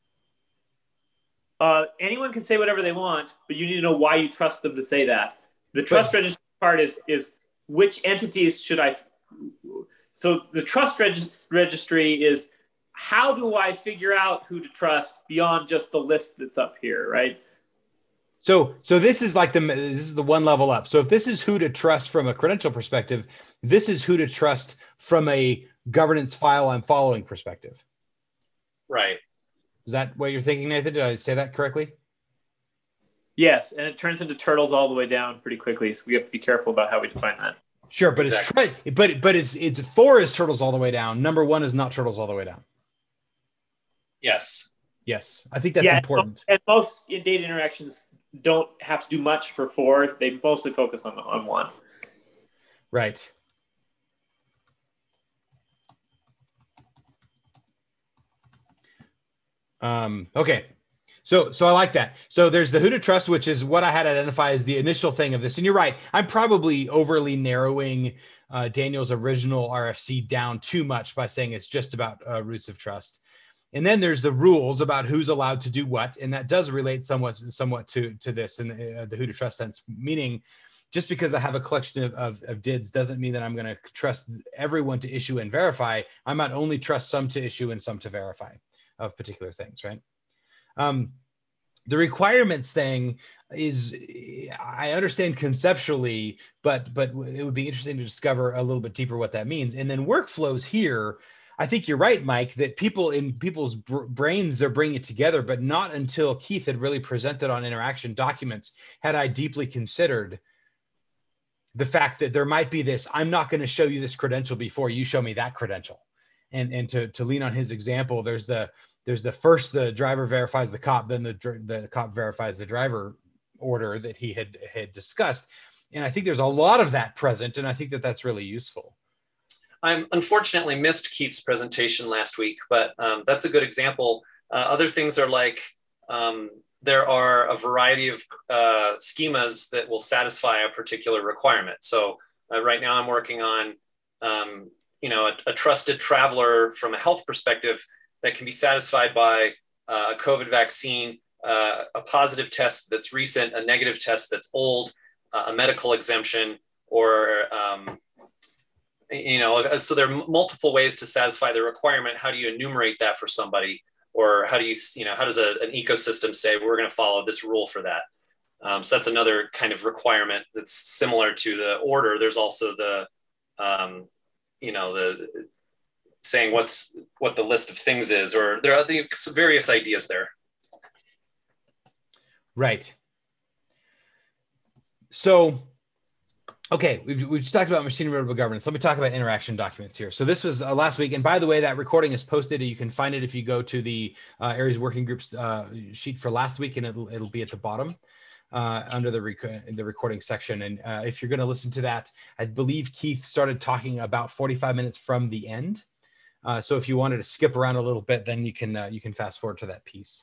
Uh, anyone can say whatever they want, but you need to know why you trust them to say that. The trust but, registry part is, is which entities should I... So the trust regist- registry is how do I figure out who to trust beyond just the list that's up here, right? So, so this is like the this is the one level up. So if this is who to trust from a credential perspective, this is who to trust from a governance file I'm following perspective. Right. Is that what you're thinking, Nathan? Did I say that correctly? Yes, and it turns into turtles all the way down pretty quickly, so we have to be careful about how we define that. Sure, but exactly. it's but but it's it's four is turtles all the way down. Number one is not turtles all the way down. Yes. Yes, I think that's yeah, important. And most data interactions don't have to do much for four. They mostly focus on on one. Right. Um, okay. So, so I like that. So there's the who to trust, which is what I had identified as the initial thing of this. And you're right. I'm probably overly narrowing uh, Daniel's original R F C down too much by saying it's just about uh, roots of trust. And then there's the rules about who's allowed to do what. And that does relate somewhat, somewhat to, to this in the, uh, the who to trust sense, meaning just because I have a collection of, of, of D I Ds doesn't mean that I'm going to trust everyone to issue and verify. I might only trust some to issue and some to verify of particular things, right? Um, the requirements thing is, I understand conceptually, but but it would be interesting to discover a little bit deeper what that means. And then workflows here, I think you're right, Mike, that people in people's br- brains, they're bringing it together, but not until Keith had really presented on interaction documents had I deeply considered the fact that there might be this, I'm not going to show you this credential before you show me that credential. And, and to, to lean on his example, there's the, there's the first, the driver verifies the cop, then the, the cop verifies the driver order that he had, had discussed. And I think there's a lot of that present. And I think that that's really useful. I unfortunately missed Keith's presentation last week, but um, that's a good example. Uh, other things are like, um, there are a variety of uh, schemas that will satisfy a particular requirement. So uh, right now I'm working on, um, you know, a, a trusted traveler from a health perspective that can be satisfied by uh, a COVID vaccine, uh, a positive test that's recent, a negative test that's old, uh, a medical exemption, or, um, you know, so there are multiple ways to satisfy the requirement. How do you enumerate that for somebody? Or how do you, you know, how does a, an ecosystem say we're going to follow this rule for that? Um, so that's another kind of requirement that's similar to the order. There's also the, um, you know, the saying what's what the list of things is, or there are the various ideas there. Right. So, okay, we've, we've just talked about machine readable governance. Let me talk about interaction documents here. So this was uh, last week. And by the way, that recording is posted. You can find it if you go to the uh, Aries Working Groups uh, sheet for last week, and it'll, it'll be at the bottom uh, under the, rec- the recording section. And uh, if you're going to listen to that, I believe Keith started talking about forty-five minutes from the end. Uh, so if you wanted to skip around a little bit, then you can uh, you can fast forward to that piece.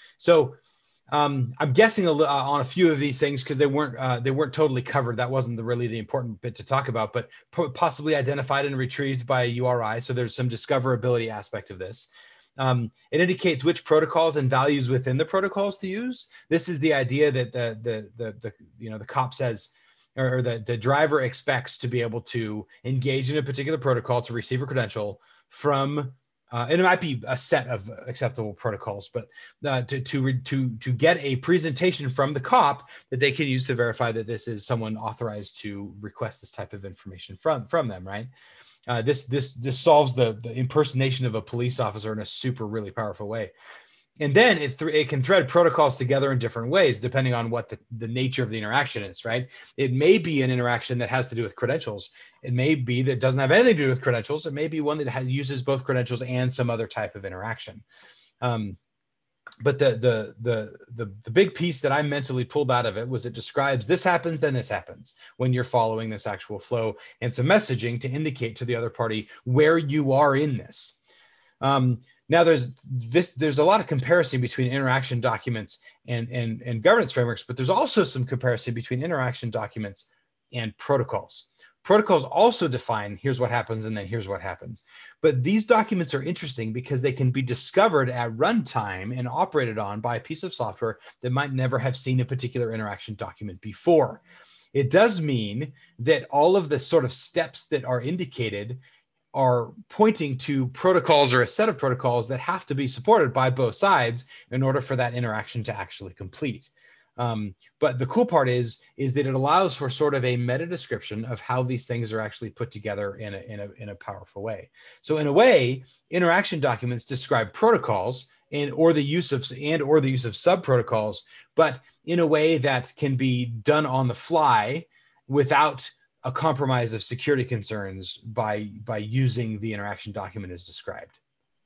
So Um, I'm guessing a, uh, on a few of these things because they weren't uh, they weren't totally covered. That wasn't the, really the important bit to talk about, but po- possibly identified and retrieved by a U R I. So there's some discoverability aspect of this. Um, it indicates which protocols and values within the protocols to use. This is the idea that the the the, the you know the cop says, or the the driver expects to be able to engage in a particular protocol to receive a credential from. Uh, and it might be a set of acceptable protocols, but uh, to to to to get a presentation from the cop that they can use to verify that this is someone authorized to request this type of information from from them, right? Uh, this this this solves the the impersonation of a police officer in a super really powerful way. And then it, th- it can thread protocols together in different ways, depending on what the, the nature of the interaction is, right? It may be an interaction that has to do with credentials. It may be that doesn't have anything to do with credentials. It may be one that has, uses both credentials and some other type of interaction. Um, but the, the, the, the, the big piece that I mentally pulled out of it was it describes this happens, then this happens when you're following this actual flow, and some messaging to indicate to the other party where you are in this. Um, Now there's this, there's a lot of comparison between interaction documents and, and, and governance frameworks, but there's also some comparison between interaction documents and protocols. Protocols also define here's what happens and then here's what happens. But these documents are interesting because they can be discovered at runtime and operated on by a piece of software that might never have seen a particular interaction document before. It does mean that all of the sort of steps that are indicated are pointing to protocols or a set of protocols that have to be supported by both sides in order for that interaction to actually complete. Um, but the cool part is, is that it allows for sort of a meta description of how these things are actually put together in a, in a, in a powerful way. So in a way, interaction documents describe protocols and or the use of and or the use of sub protocols, but in a way that can be done on the fly without a compromise of security concerns by, by using the interaction document as described.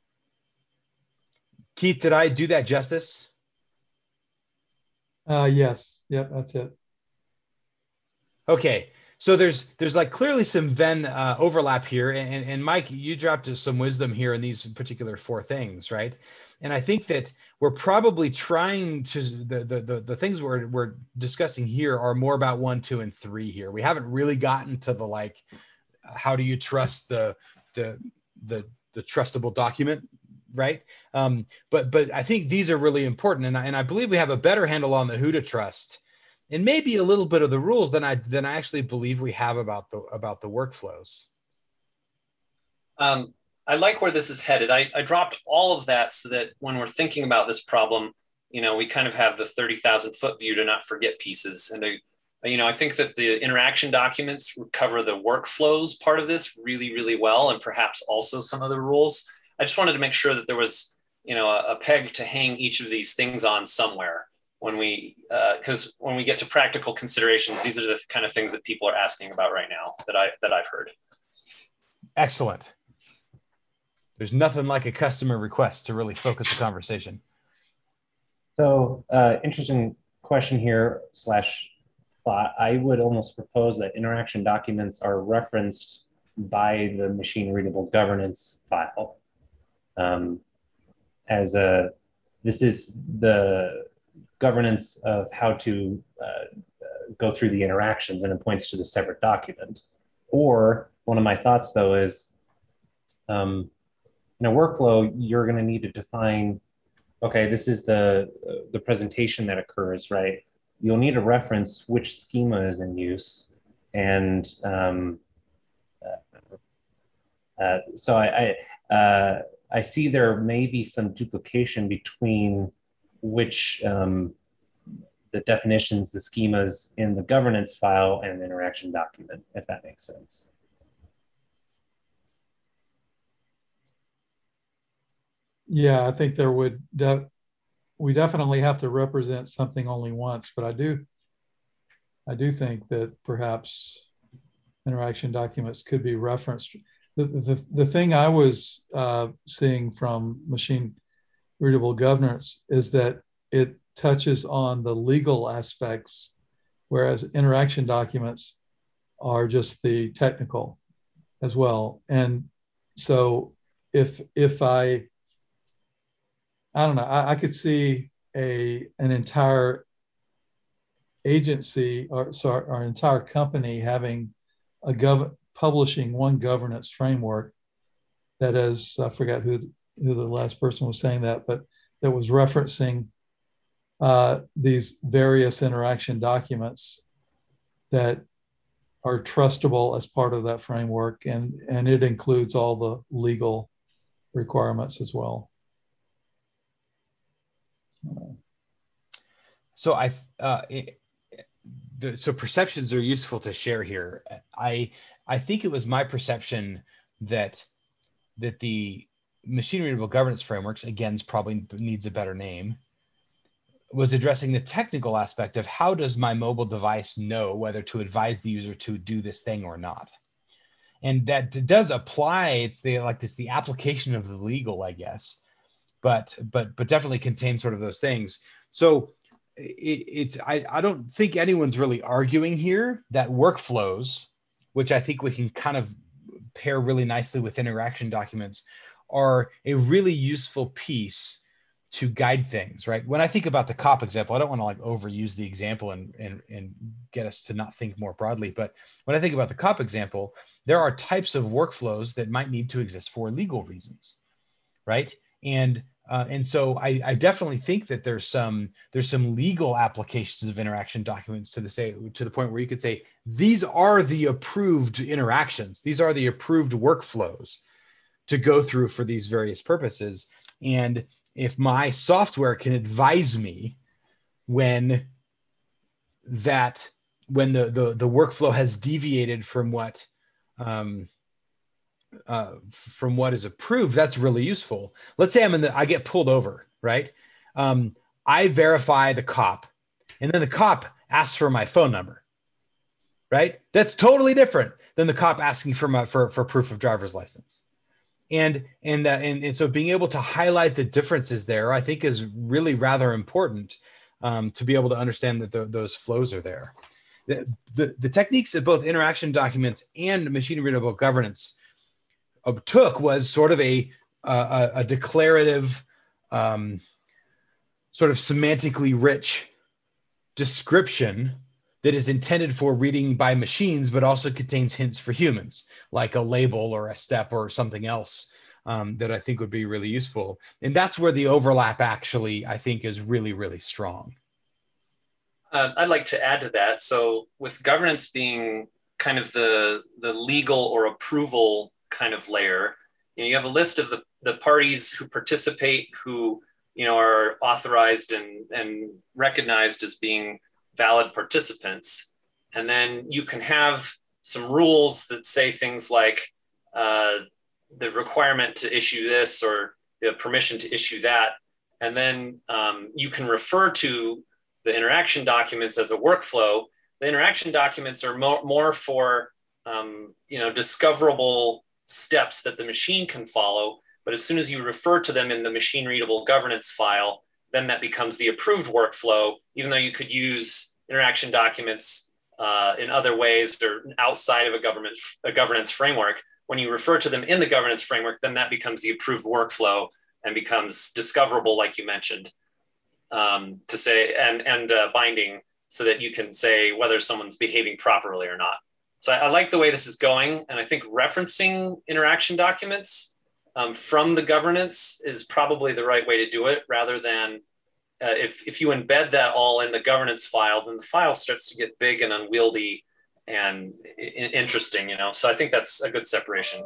Keith, did I do that justice? Uh, yes. Yep, that's it. Okay. So there's there's like clearly some Venn uh, overlap here. And, and Mike, you dropped some wisdom here in these particular four things, right? And I think that we're probably trying to, the, the, the, the things we're, we're discussing here are more about one, two, and three here. We haven't really gotten to the, like, how do you trust the, the, the, the trustable document, right? Um, but, but I think these are really important. And I, and I believe we have a better handle on the who to trust and maybe a little bit of the rules than I, than I actually believe we have about the, about the workflows. Um, I like where this is headed. I, I dropped all of that so that when we're thinking about this problem, you know, we kind of have the thirty thousand foot view to not forget pieces and to you know, I think that the interaction documents cover the workflows part of this really, really well, and perhaps also some of the rules. I just wanted to make sure that there was, you know, a, a peg to hang each of these things on somewhere when we, because uh, when we get to practical considerations, these are the kind of things that people are asking about right now that I that I've heard. Excellent. There's nothing like a customer request to really focus the conversation. So, uh, interesting question here slash thought. I would almost propose that interaction documents are referenced by the machine readable governance file. Um, as a, this is the governance of how to uh, go through the interactions, and it points to the separate document. Or one of my thoughts though is, um, in a workflow, you're going to need to define, okay, this is the, uh, the presentation that occurs, right? You'll need to reference which schema is in use. And um, uh, uh, so I, I, uh, I see there may be some duplication between which um, the definitions, the schemas in the governance file and the interaction document, if that makes sense. Yeah, I think there would, de we definitely have to represent something only once, but I do, I do think that perhaps interaction documents could be referenced. The, the, the thing I was uh, seeing from machine readable governance is that it touches on the legal aspects, whereas interaction documents are just the technical as well. And so if, if I, I don't know, I, I could see a, an entire agency or sorry, our entire company having a gov publishing one governance framework that is, I forgot who, who the last person was saying that, but that was referencing uh, these various interaction documents that are trustable as part of that framework. And, and it includes all the legal requirements as well. So I, uh, it, the, so perceptions are useful to share here. I, I think it was my perception that, that the machine readable governance frameworks, again, probably needs a better name, was addressing the technical aspect of how does my mobile device know whether to advise the user to do this thing or not. And that does apply. It's the, like this, the application of the legal, I guess, but, but, but definitely contains sort of those things. So it, it's, I, I don't think anyone's really arguing here that workflows, which I think we can kind of pair really nicely with interaction documents, are a really useful piece to guide things, right? When I think about the C O P example, I don't want to like overuse the example and, and, and get us to not think more broadly, but when I think about the C O P example, there are types of workflows that might need to exist for legal reasons, right? And uh, and so I, I definitely think that there's some there's some legal applications of interaction documents to the say to the point where you could say these are the approved interactions, these are the approved workflows to go through for these various purposes. And if my software can advise me when that when the the, the workflow has deviated from what um, uh, from what is approved, that's really useful. Let's say I'm in the I get pulled over, right? Um, I verify the cop, and then the cop asks for my phone number, right? That's totally different than the cop asking for my for for proof of driver's license. And and, uh, and and so being able to highlight the differences there, I think, is really rather important um, to be able to understand that the, those flows are there. The, the, the techniques that both interaction documents and machine readable governance uh, took was sort of a, uh, a, a declarative, um, sort of semantically rich description that is intended for reading by machines, but also contains hints for humans, like a label or a step or something else um, that I think would be really useful. And that's where the overlap actually, I think, is really, really strong. Uh, I'd like to add to that. So with governance being kind of the, the legal or approval kind of layer, you know, you have a list of the, the parties who participate, who, you know, are authorized and, and recognized as being valid participants. And then you can have some rules that say things like uh, the requirement to issue this or the permission to issue that. And then um, you can refer to the interaction documents as a workflow. The interaction documents are more, more for um, you know, discoverable steps that the machine can follow. But as soon as you refer to them in the machine readable governance file, then that becomes the approved workflow, even though you could use interaction documents uh, in other ways or outside of a government a governance framework. When you refer to them in the governance framework, then that becomes the approved workflow and becomes discoverable, like you mentioned, um, to say, and, and uh, binding, so that you can say whether someone's behaving properly or not. So I, I like the way this is going. And I think referencing interaction documents um, from the governance is probably the right way to do it, rather than uh, if, if you embed that all in the governance file, then the file starts to get big and unwieldy and interesting, you know? So I think that's a good separation.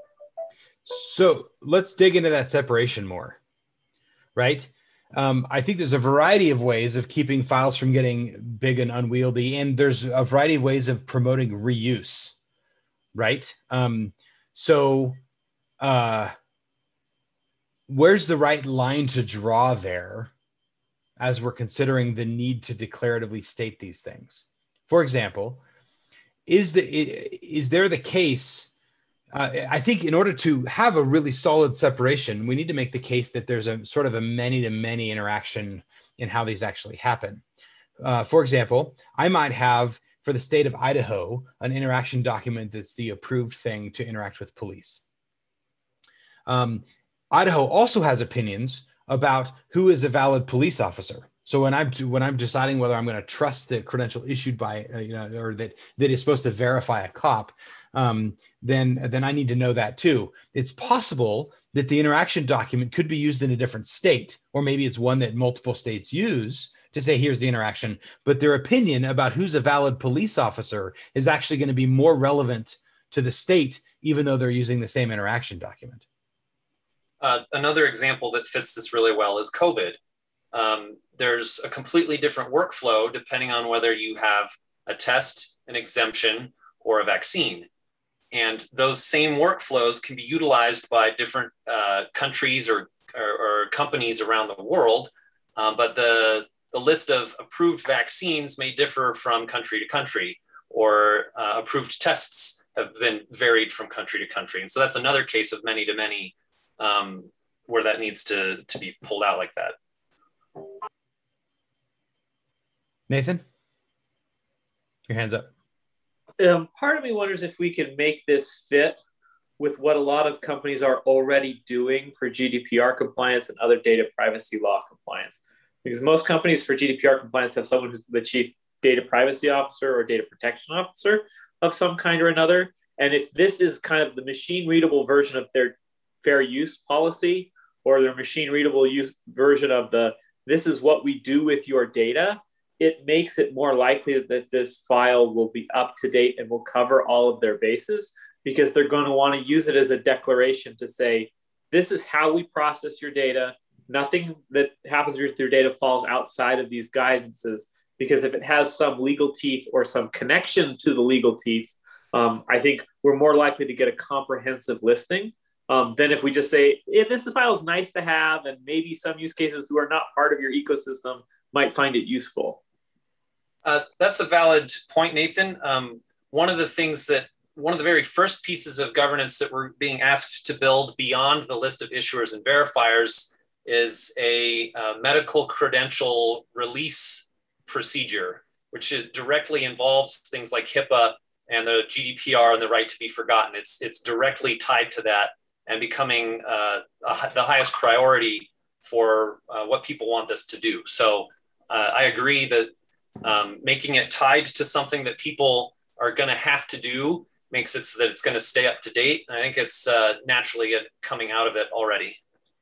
So let's dig into that separation more, right? Um, I think there's a variety of ways of keeping files from getting big and unwieldy, and there's a variety of ways of promoting reuse, right? Um, so uh, where's the right line to draw there as we're considering the need to declaratively state these things? For example, is, the, is there the case Uh, I think in order to have a really solid separation, we need to make the case that there's a sort of a many-to-many interaction in how these actually happen. Uh, for example, I might have, for the state of Idaho, an interaction document that's the approved thing to interact with police. Um, Idaho also has opinions about who is a valid police officer. So when I'm when I'm deciding whether I'm going to trust the credential issued by, uh, you know, or that that is supposed to verify a cop, um, then then I need to know that too. It's possible that the interaction document could be used in a different state, or maybe it's one that multiple states use to say, here's the interaction, but their opinion about who's a valid police officer is actually going to be more relevant to the state, even though they're using the same interaction document. Uh, another example that fits this really well is COVID. Um, there's a completely different workflow depending on whether you have a test, an exemption, or a vaccine. And those same workflows can be utilized by different uh, countries or, or, or companies around the world, uh, but the, the list of approved vaccines may differ from country to country, or uh, approved tests have been varied from country to country. And so that's another case of many to many um, where that needs to, to be pulled out like that. Nathan, your hand's up. Um, part of me wonders if we can make this fit with what a lot of companies are already doing for G D P R compliance and other data privacy law compliance. Because most companies for G D P R compliance have someone who's the chief data privacy officer or data protection officer of some kind or another. And if this is kind of the machine readable version of their fair use policy, or their machine readable use version of the, this is what we do with your data, it makes it more likely that this file will be up to date and will cover all of their bases, because they're going to want to use it as a declaration to say, this is how we process your data. Nothing that happens with your data falls outside of these guidances, because if it has some legal teeth or some connection to the legal teeth, um, I think we're more likely to get a comprehensive listing um, than if we just say, eh, this file is nice to have, and maybe some use cases who are not part of your ecosystem might find it useful. Uh, that's a valid point, Nathan. Um, one of the things that, one of the very first pieces of governance that we're being asked to build beyond the list of issuers and verifiers is a uh, medical credential release procedure, which is directly involves things like HIPAA and the G D P R and the right to be forgotten. It's, it's directly tied to that and becoming uh, a, the highest priority for uh, what people want this to do. So uh, I agree that Um, making it tied to something that people are going to have to do makes it so that it's going to stay up to date. And I think it's uh, naturally coming out of it already.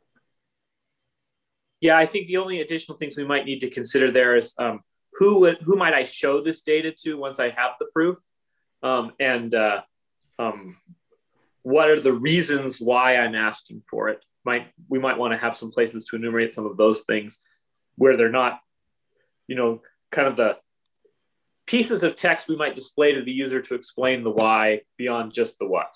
Yeah, I think the only additional things we might need to consider there is um, who would, who might I show this data to once I have the proof, um, and uh, um, what are the reasons why I'm asking for it? Might we might want to have some places to enumerate some of those things where they're not, you know, kind of the pieces of text we might display to the user to explain the why beyond just the what.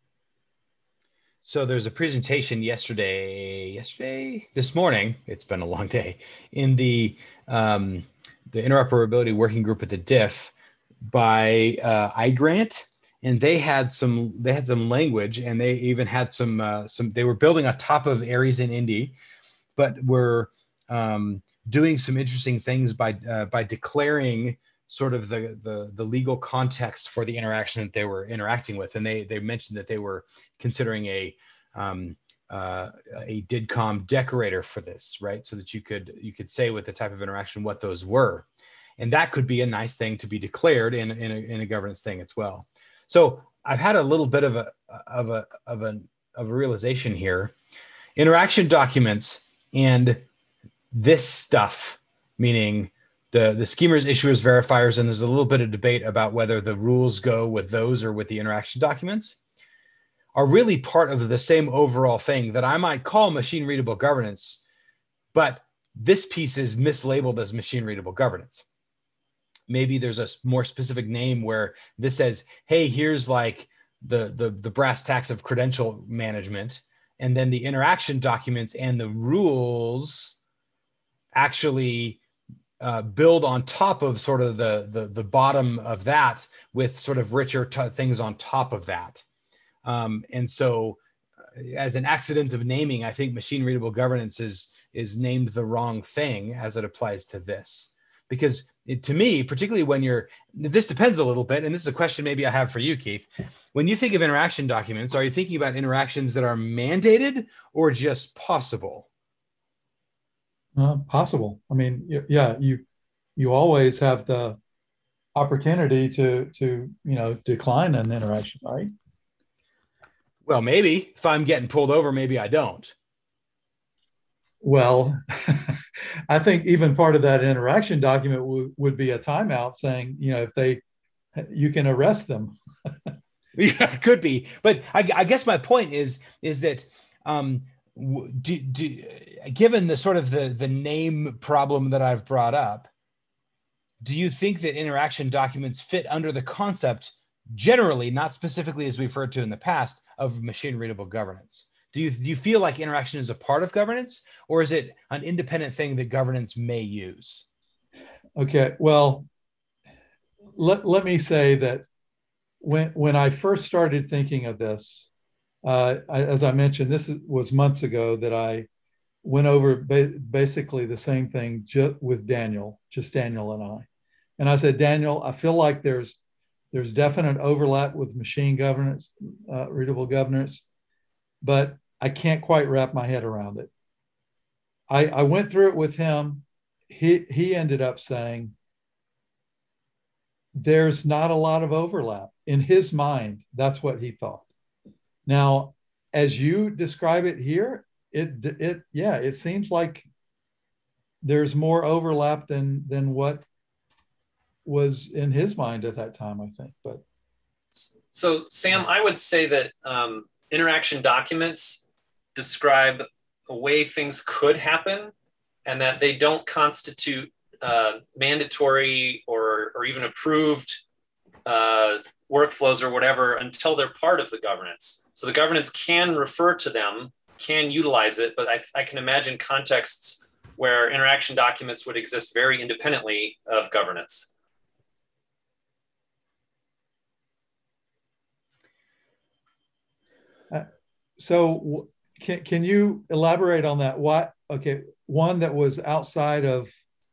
So there's a presentation yesterday, yesterday, this morning, it's been a long day, in the um, the interoperability working group at the D I F by uh, iGrant, and they had some they had some language, and they even had some uh, some they were building on top of Aries and Indy, but were um, doing some interesting things by uh, by declaring sort of the, the the legal context for the interaction that they were interacting with, and they they mentioned that they were considering a um, uh, a D I D COM decorator for this, right? So that you could you could say with the type of interaction what those were, and that could be a nice thing to be declared in in a, in a governance thing as well. So I've had a little bit of a of a of a of a realization here. Interaction documents and this stuff, meaning the the schemers, issuers, verifiers, and there's a little bit of debate about whether the rules go with those or with the interaction documents, are really part of the same overall thing that I might call machine readable governance, but this piece is mislabeled as machine readable governance. Maybe there's a more specific name where this says, hey, here's like the, the, the brass tacks of credential management, and then the interaction documents and the rules actually Uh, build on top of sort of the, the, the bottom of that with sort of richer things on top of that. Um, and so as an accident of naming, I think machine readable governance is, is named the wrong thing as it applies to this. Because it, to me, particularly when you're, this depends a little bit, and this is a question maybe I have for you, Keith. When you think of interaction documents, are you thinking about interactions that are mandated or just possible? Uh, possible. I mean, yeah, you you always have the opportunity to to you know decline an interaction, right? Well, maybe if I'm getting pulled over, maybe I don't. Well, I think even part of that interaction document w- would be a timeout saying, you know, if they, you can arrest them. Yeah, it could be. But I, I guess my point is is that. Um, Do, do, given the sort of the, the name problem that I've brought up, do you think that interaction documents fit under the concept generally, not specifically as we've referred to in the past, of machine readable governance? Do you, do you feel like interaction is a part of governance, or is it an independent thing that governance may use? Okay, well, let, let me say that when, when I first started thinking of this, Uh, I, as I mentioned, this was months ago that I went over ba- basically the same thing ju- with Daniel, just Daniel and I. And I said, Daniel, I feel like there's there's definite overlap with machine governance, uh, readable governance, but I can't quite wrap my head around it. I, I went through it with him. He he ended up saying there's not a lot of overlap. In his mind, that's what he thought. Now, as you describe it here, it it yeah, it seems like there's more overlap than than what was in his mind at that time, I think. But so, Sam, I would say that um, interaction documents describe a way things could happen, and that they don't constitute uh, mandatory or or even approved uh, workflows or whatever until they're part of the governance. So the governance can refer to them, can utilize it, but I, I can imagine contexts where interaction documents would exist very independently of governance. Uh, so can, can you elaborate on that? What, okay, one that was outside of,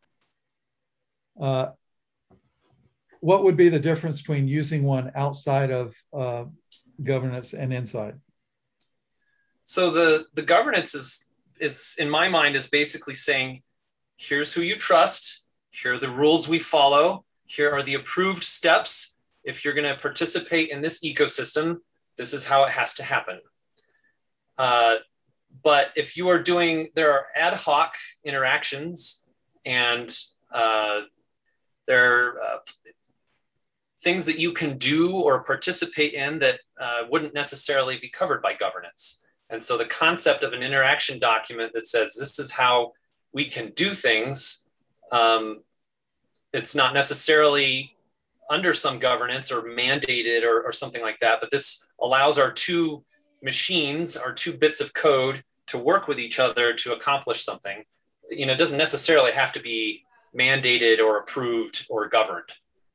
uh, what would be the difference between using one outside of uh, governance and inside? So the, the governance is, is, in my mind, is basically saying, here's who you trust, here are the rules we follow, here are the approved steps. If you're going to participate in this ecosystem, this is how it has to happen. Uh, but if you are doing, there are ad hoc interactions, and uh, there are uh, things that you can do or participate in that uh, wouldn't necessarily be covered by governance. And so the concept of an interaction document that says this is how we can do things, um, it's not necessarily under some governance or mandated or, or something like that. But this allows our two machines, our two bits of code to work with each other to accomplish something. You know, it doesn't necessarily have to be mandated or approved or governed.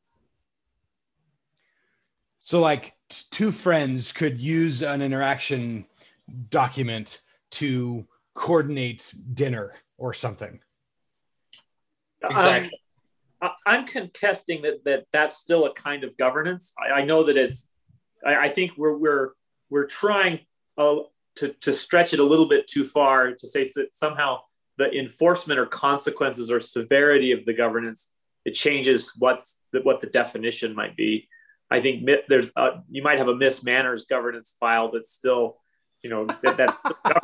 So like t- two friends could use an interaction document to coordinate dinner or something. Exactly. Um, I'm contesting that, that that's still a kind of governance. I, I know that it's, I, I think we're, we're, we're trying uh, to, to stretch it a little bit too far to say that somehow the enforcement or consequences or severity of the governance, it changes what's the, what the definition might be. I think there's, uh, you might have a Miss Manners governance file that's still, you know, that,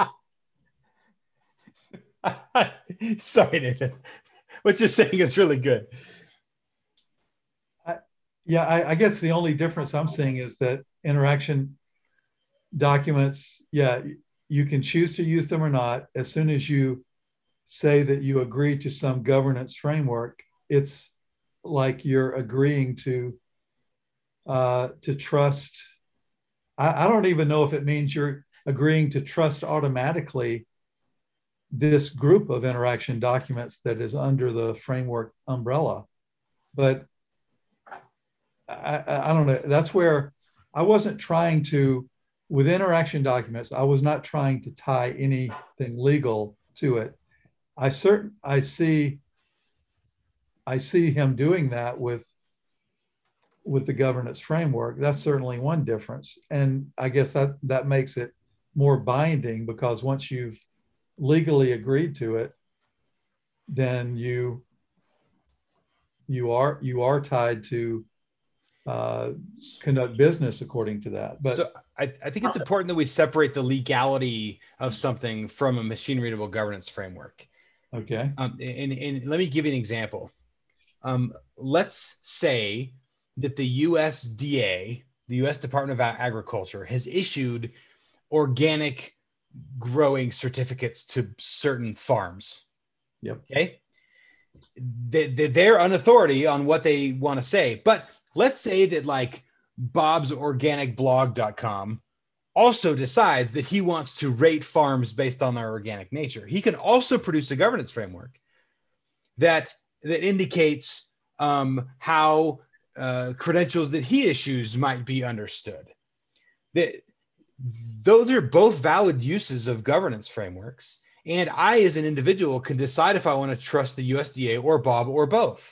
that's. Sorry, Nathan. What you're saying is really good. I, yeah, I, I guess the only difference I'm seeing is that interaction documents, yeah, you can choose to use them or not. As soon as you say that you agree to some governance framework, it's like you're agreeing to uh, to trust. I, I don't even know if it means you're agreeing to trust automatically this group of interaction documents that is under the framework umbrella. But I, I don't know, that's where I wasn't trying to, with interaction documents, I was not trying to tie anything legal to it. I certain, I see, I see him doing that with, with the governance framework. That's certainly one difference. And I guess that, that makes it more binding, because once you've legally agreed to it, then you you are you are tied to uh, conduct business according to that. But so I, I think it's important that we separate the legality of something from a machine readable governance framework. Okay. Um, and, and let me give you an example. Um, let's say that the U S D A, the U S Department of Agriculture, has issued organic growing certificates to certain farms. Yep. Okay. They, they're an authority on what they want to say. But let's say that like bobs organic blog dot com also decides that he wants to rate farms based on their organic nature. He can also produce a governance framework that, that indicates um, how uh, credentials that he issues might be understood. That, those are both valid uses of governance frameworks. And I, as an individual, can decide if I want to trust the U S D A or Bob or both.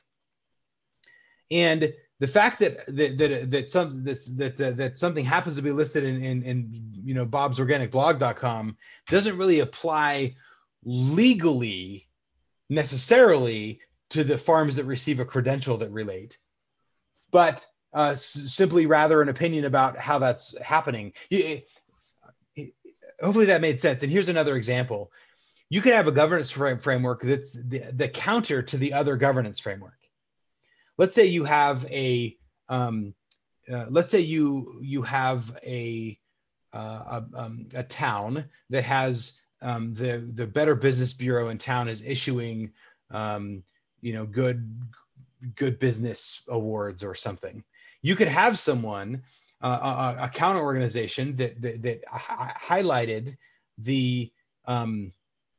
And the fact that that that, that some this, that uh, that something happens to be listed in, in in you know bobs organic blog dot com doesn't really apply legally necessarily to the farms that receive a credential that relate, but Uh, s- simply rather an opinion about how that's happening. You, it, hopefully that made sense. And here's another example. You could have a governance frame, framework that's the, the counter to the other governance framework. Let's say you have a, um, uh, let's say you you have a uh, a, um, a town that has um, the the Better Business Bureau in town is issuing um, you know good good business awards or something. You could have someone, uh, a, a counter organization that that, that hi- highlighted the um,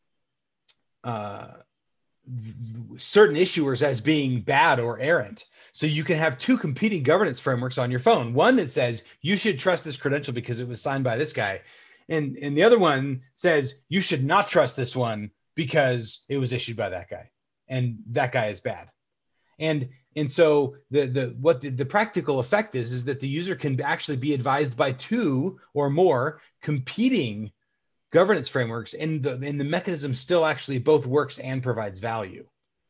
uh, certain issuers as being bad or errant. So you can have two competing governance frameworks on your phone. One that says you should trust this credential because it was signed by this guy, and and the other one says you should not trust this one because it was issued by that guy, and that guy is bad. And and so the the what the, the practical effect is is that the user can actually be advised by two or more competing governance frameworks, and the and the mechanism still actually both works and provides value.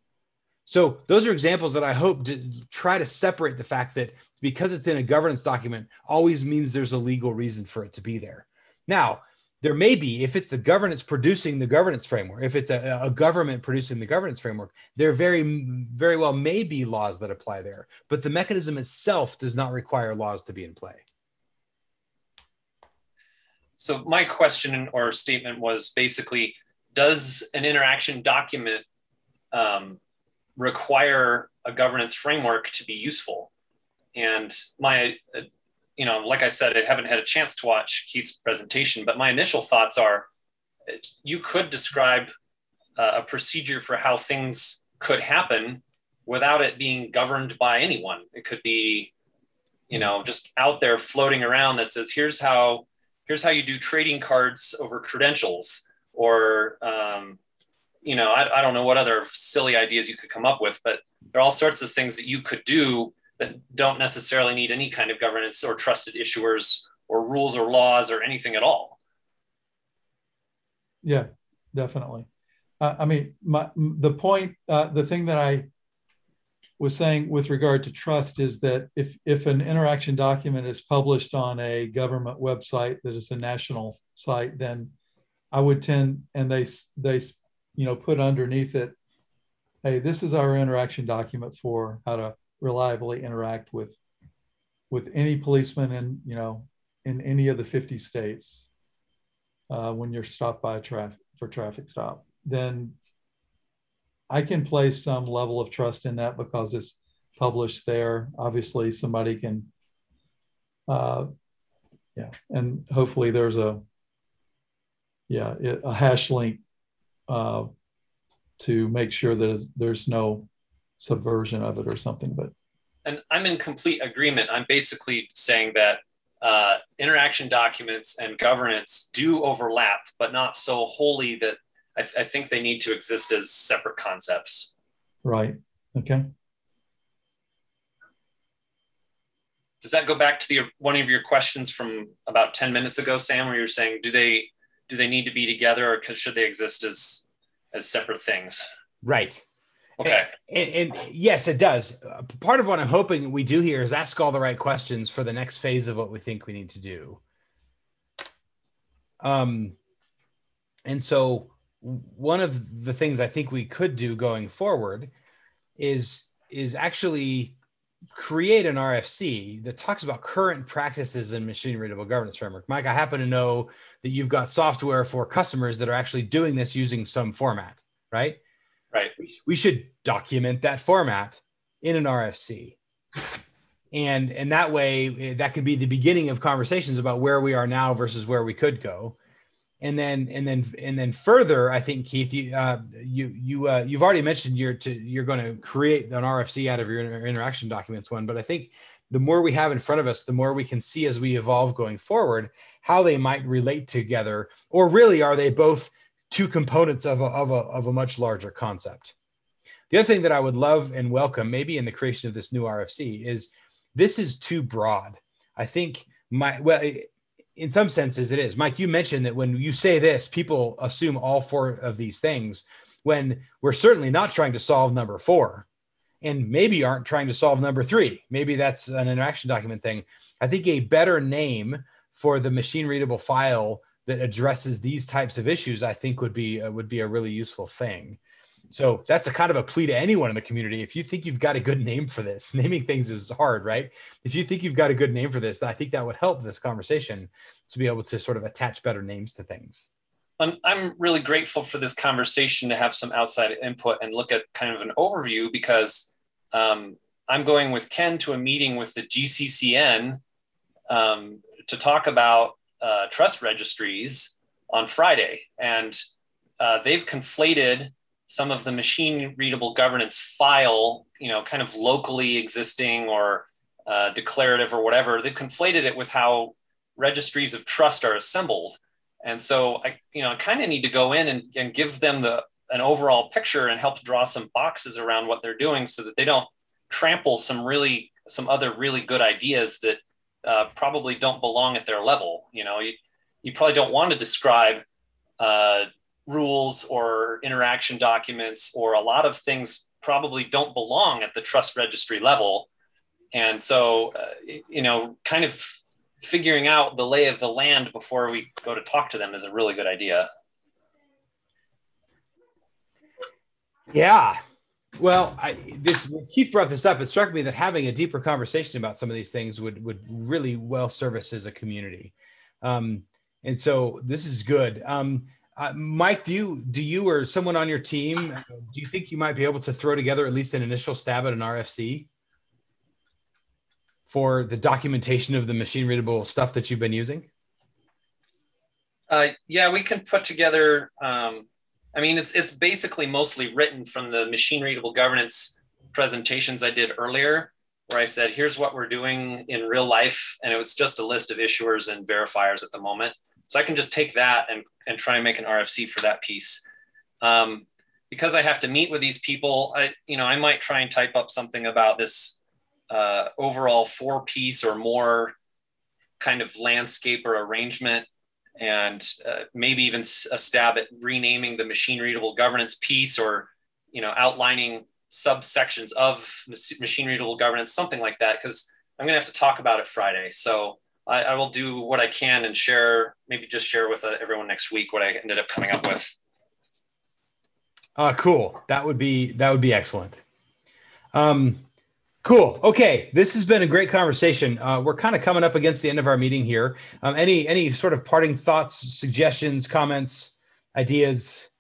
So those are examples that I hope to try to separate the fact that because it's in a governance document always means there's a legal reason for it to be there. Now, there may be, if it's the governance producing the governance framework, if it's a, a government producing the governance framework, there very, very well may be laws that apply there, but the mechanism itself does not require laws to be in play. So my question or statement was basically, does an interaction document um, require a governance framework to be useful? And my, uh, you know, like I said, I haven't had a chance to watch Keith's presentation, but my initial thoughts are, you could describe uh, a procedure for how things could happen without it being governed by anyone. It could be, you know, just out there floating around that says, here's how, here's how you do trading cards over credentials, or, um, you know, I, I don't know what other silly ideas you could come up with, but there are all sorts of things that you could do that don't necessarily need any kind of governance or trusted issuers or rules or laws or anything at all. Yeah, definitely. Uh, I mean, my, the point, uh, the thing that I was saying with regard to trust is that if, if an interaction document is published on a government website that is a national site, then I would tend, and they, they, you know, put underneath it, hey, this is our interaction document for how to reliably interact with, with any policeman in, you know, in any of the fifty states uh, when you're stopped by a traffic for traffic stop, then I can place some level of trust in that because it's published there. Obviously somebody can, uh, yeah, and hopefully there's a, yeah, a hash link uh, to make sure that there's no subversion of it or something. But and I'm in complete agreement. I'm basically saying that uh, interaction documents and governance do overlap, but not so wholly that I, th- I think they need to exist as separate concepts. Right. Okay. Does that go back to the one of your questions from about ten minutes ago, Sam, where you're saying, do they do they need to be together, or should they exist as as separate things? Right. Okay. And, and, and yes, it does. Uh, part of what I'm hoping we do here is ask all the right questions for the next phase of what we think we need to do. Um, and so one of the things I think we could do going forward is, is actually create an R F C that talks about current practices in machine readable governance framework. Mike, I happen to know that you've got software for customers that are actually doing this using some format, right? Right. We should document that format in an R F C. And, and that way, that could be the beginning of conversations about where we are now versus where we could go. And then, and then, and then further, I think, Keith, you, uh, you, you, uh, you've already mentioned you're to, you're going to create an R F C out of your inter- interaction documents one, but I think the more we have in front of us, the more we can see as we evolve going forward, how they might relate together, or really are they both two components of a, of a, of a much larger concept. The other thing that I would love and welcome, maybe in the creation of this new R F C, is this is too broad. I think my, well, in some senses it is. Mike, you mentioned that when you say this, people assume all four of these things, when we're certainly not trying to solve number four, and maybe aren't trying to solve number three. Maybe that's an interaction document thing. I think a better name for the machine readable file that addresses these types of issues, I think would be uh, would be a really useful thing. So that's a kind of a plea to anyone in the community. If you think you've got a good name for this, naming things is hard, right? If you think you've got a good name for this, I think that would help this conversation to be able to sort of attach better names to things. I'm really grateful for this conversation to have some outside input and look at kind of an overview, because um, I'm going with Ken to a meeting with the G C C N um, to talk about uh, trust registries on Friday. And uh, they've conflated some of the machine readable governance file, you know, kind of locally existing or uh, declarative or whatever. They've conflated it with how registries of trust are assembled. And so I, you know, I kind of need to go in and, and give them the an overall picture and help draw some boxes around what they're doing so that they don't trample some really, some other really good ideas that uh, probably don't belong at their level. You know, you, you probably don't want to describe uh, rules or interaction documents, or a lot of things probably don't belong at the trust registry level. And so, uh, you know, kind of figuring out the lay of the land before we go to talk to them is a really good idea. Yeah. Well, I, this Keith brought this up. It struck me that having a deeper conversation about some of these things would, would really well serve us as a community. Um, and so this is good. Um, uh, Mike, do you, do you or someone on your team, do you think you might be able to throw together at least an initial stab at an R F C? for the documentation of the machine readable stuff that you've been using? Uh, yeah, we can put together, um, I mean, it's it's basically mostly written from the machine readable governance presentations I did earlier, where I said, here's what we're doing in real life. And it was just a list of issuers and verifiers at the moment. So I can just take that and, and try and make an R F C for that piece. Um, because I have to meet with these people, I, you know, I might try and type up something about this uh, overall four piece or more kind of landscape or arrangement, and uh, maybe even a stab at renaming the machine readable governance piece, or, you know, outlining subsections of machine readable governance, something like that, because I'm going to have to talk about it Friday. So I, I will do what I can and share, maybe just share with uh, everyone next week what I ended up coming up with. Uh, cool. That would be, that would be excellent. Um, Cool. Okay, this has been a great conversation. Uh, we're kind of coming up against the end of our meeting here. Um, any any sort of parting thoughts, suggestions, comments, ideas?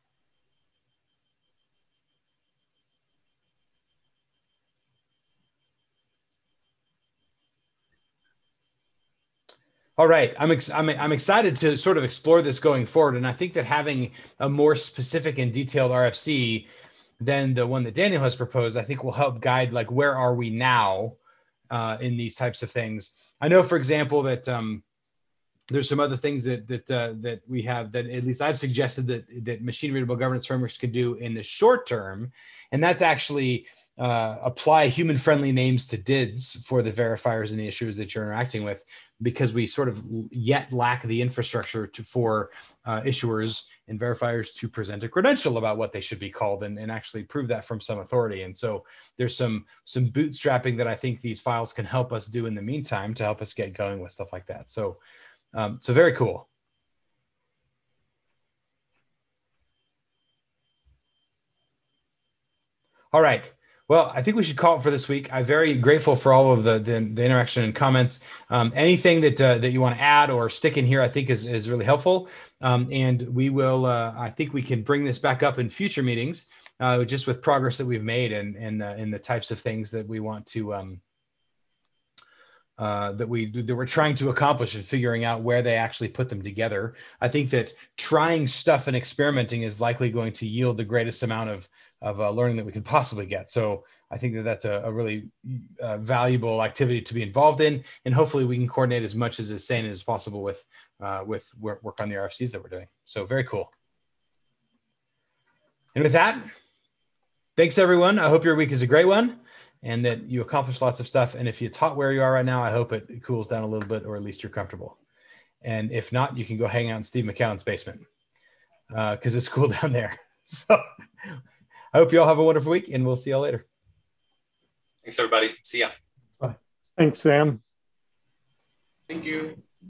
All right, I'm, ex I'm I'm excited to sort of explore this going forward, and I think that having a more specific and detailed R F C than the one that Daniel has proposed, I think will help guide, like, where are we now uh, in these types of things. I know, for example, that um, there's some other things that that uh, that we have that at least I've suggested that that machine readable governance frameworks could do in the short term, and that's actually uh, apply human-friendly names to D I Ds for the verifiers and the issuers that you're interacting with, because we sort of yet lack the infrastructure to, for uh, issuers and verifiers to present a credential about what they should be called, and, and actually prove that from some authority. And so there's some some bootstrapping that I think these files can help us do in the meantime to help us get going with stuff like that. So, um, so very cool. All right. Well, I think we should call it for this week. I'm very grateful for all of the, the, the interaction and comments. Um, anything that uh, that you want to add or stick in here, I think is, is really helpful. Um, and we will, uh, I think we can bring this back up in future meetings, uh, just with progress that we've made and, and, uh, and the types of things that we want to, um, uh, that, we, that we're trying to accomplish and figuring out where they actually put them together. I think that trying stuff and experimenting is likely going to yield the greatest amount of of uh, learning that we can possibly get. So I think that that's a, a really uh, valuable activity to be involved in, and hopefully we can coordinate as much as is sane as possible with uh, with work, work on the R F Cs that we're doing. So very cool. And with that, thanks everyone. I hope your week is a great one and that you accomplish lots of stuff. And if it's hot where you are right now, I hope it cools down a little bit, or at least you're comfortable. And if not, you can go hang out in Steve McCowan's basement because uh, it's cool down there. So I hope you all have a wonderful week, and we'll see you all later. Thanks, everybody. See ya. Bye. Thanks, Sam. Thank you.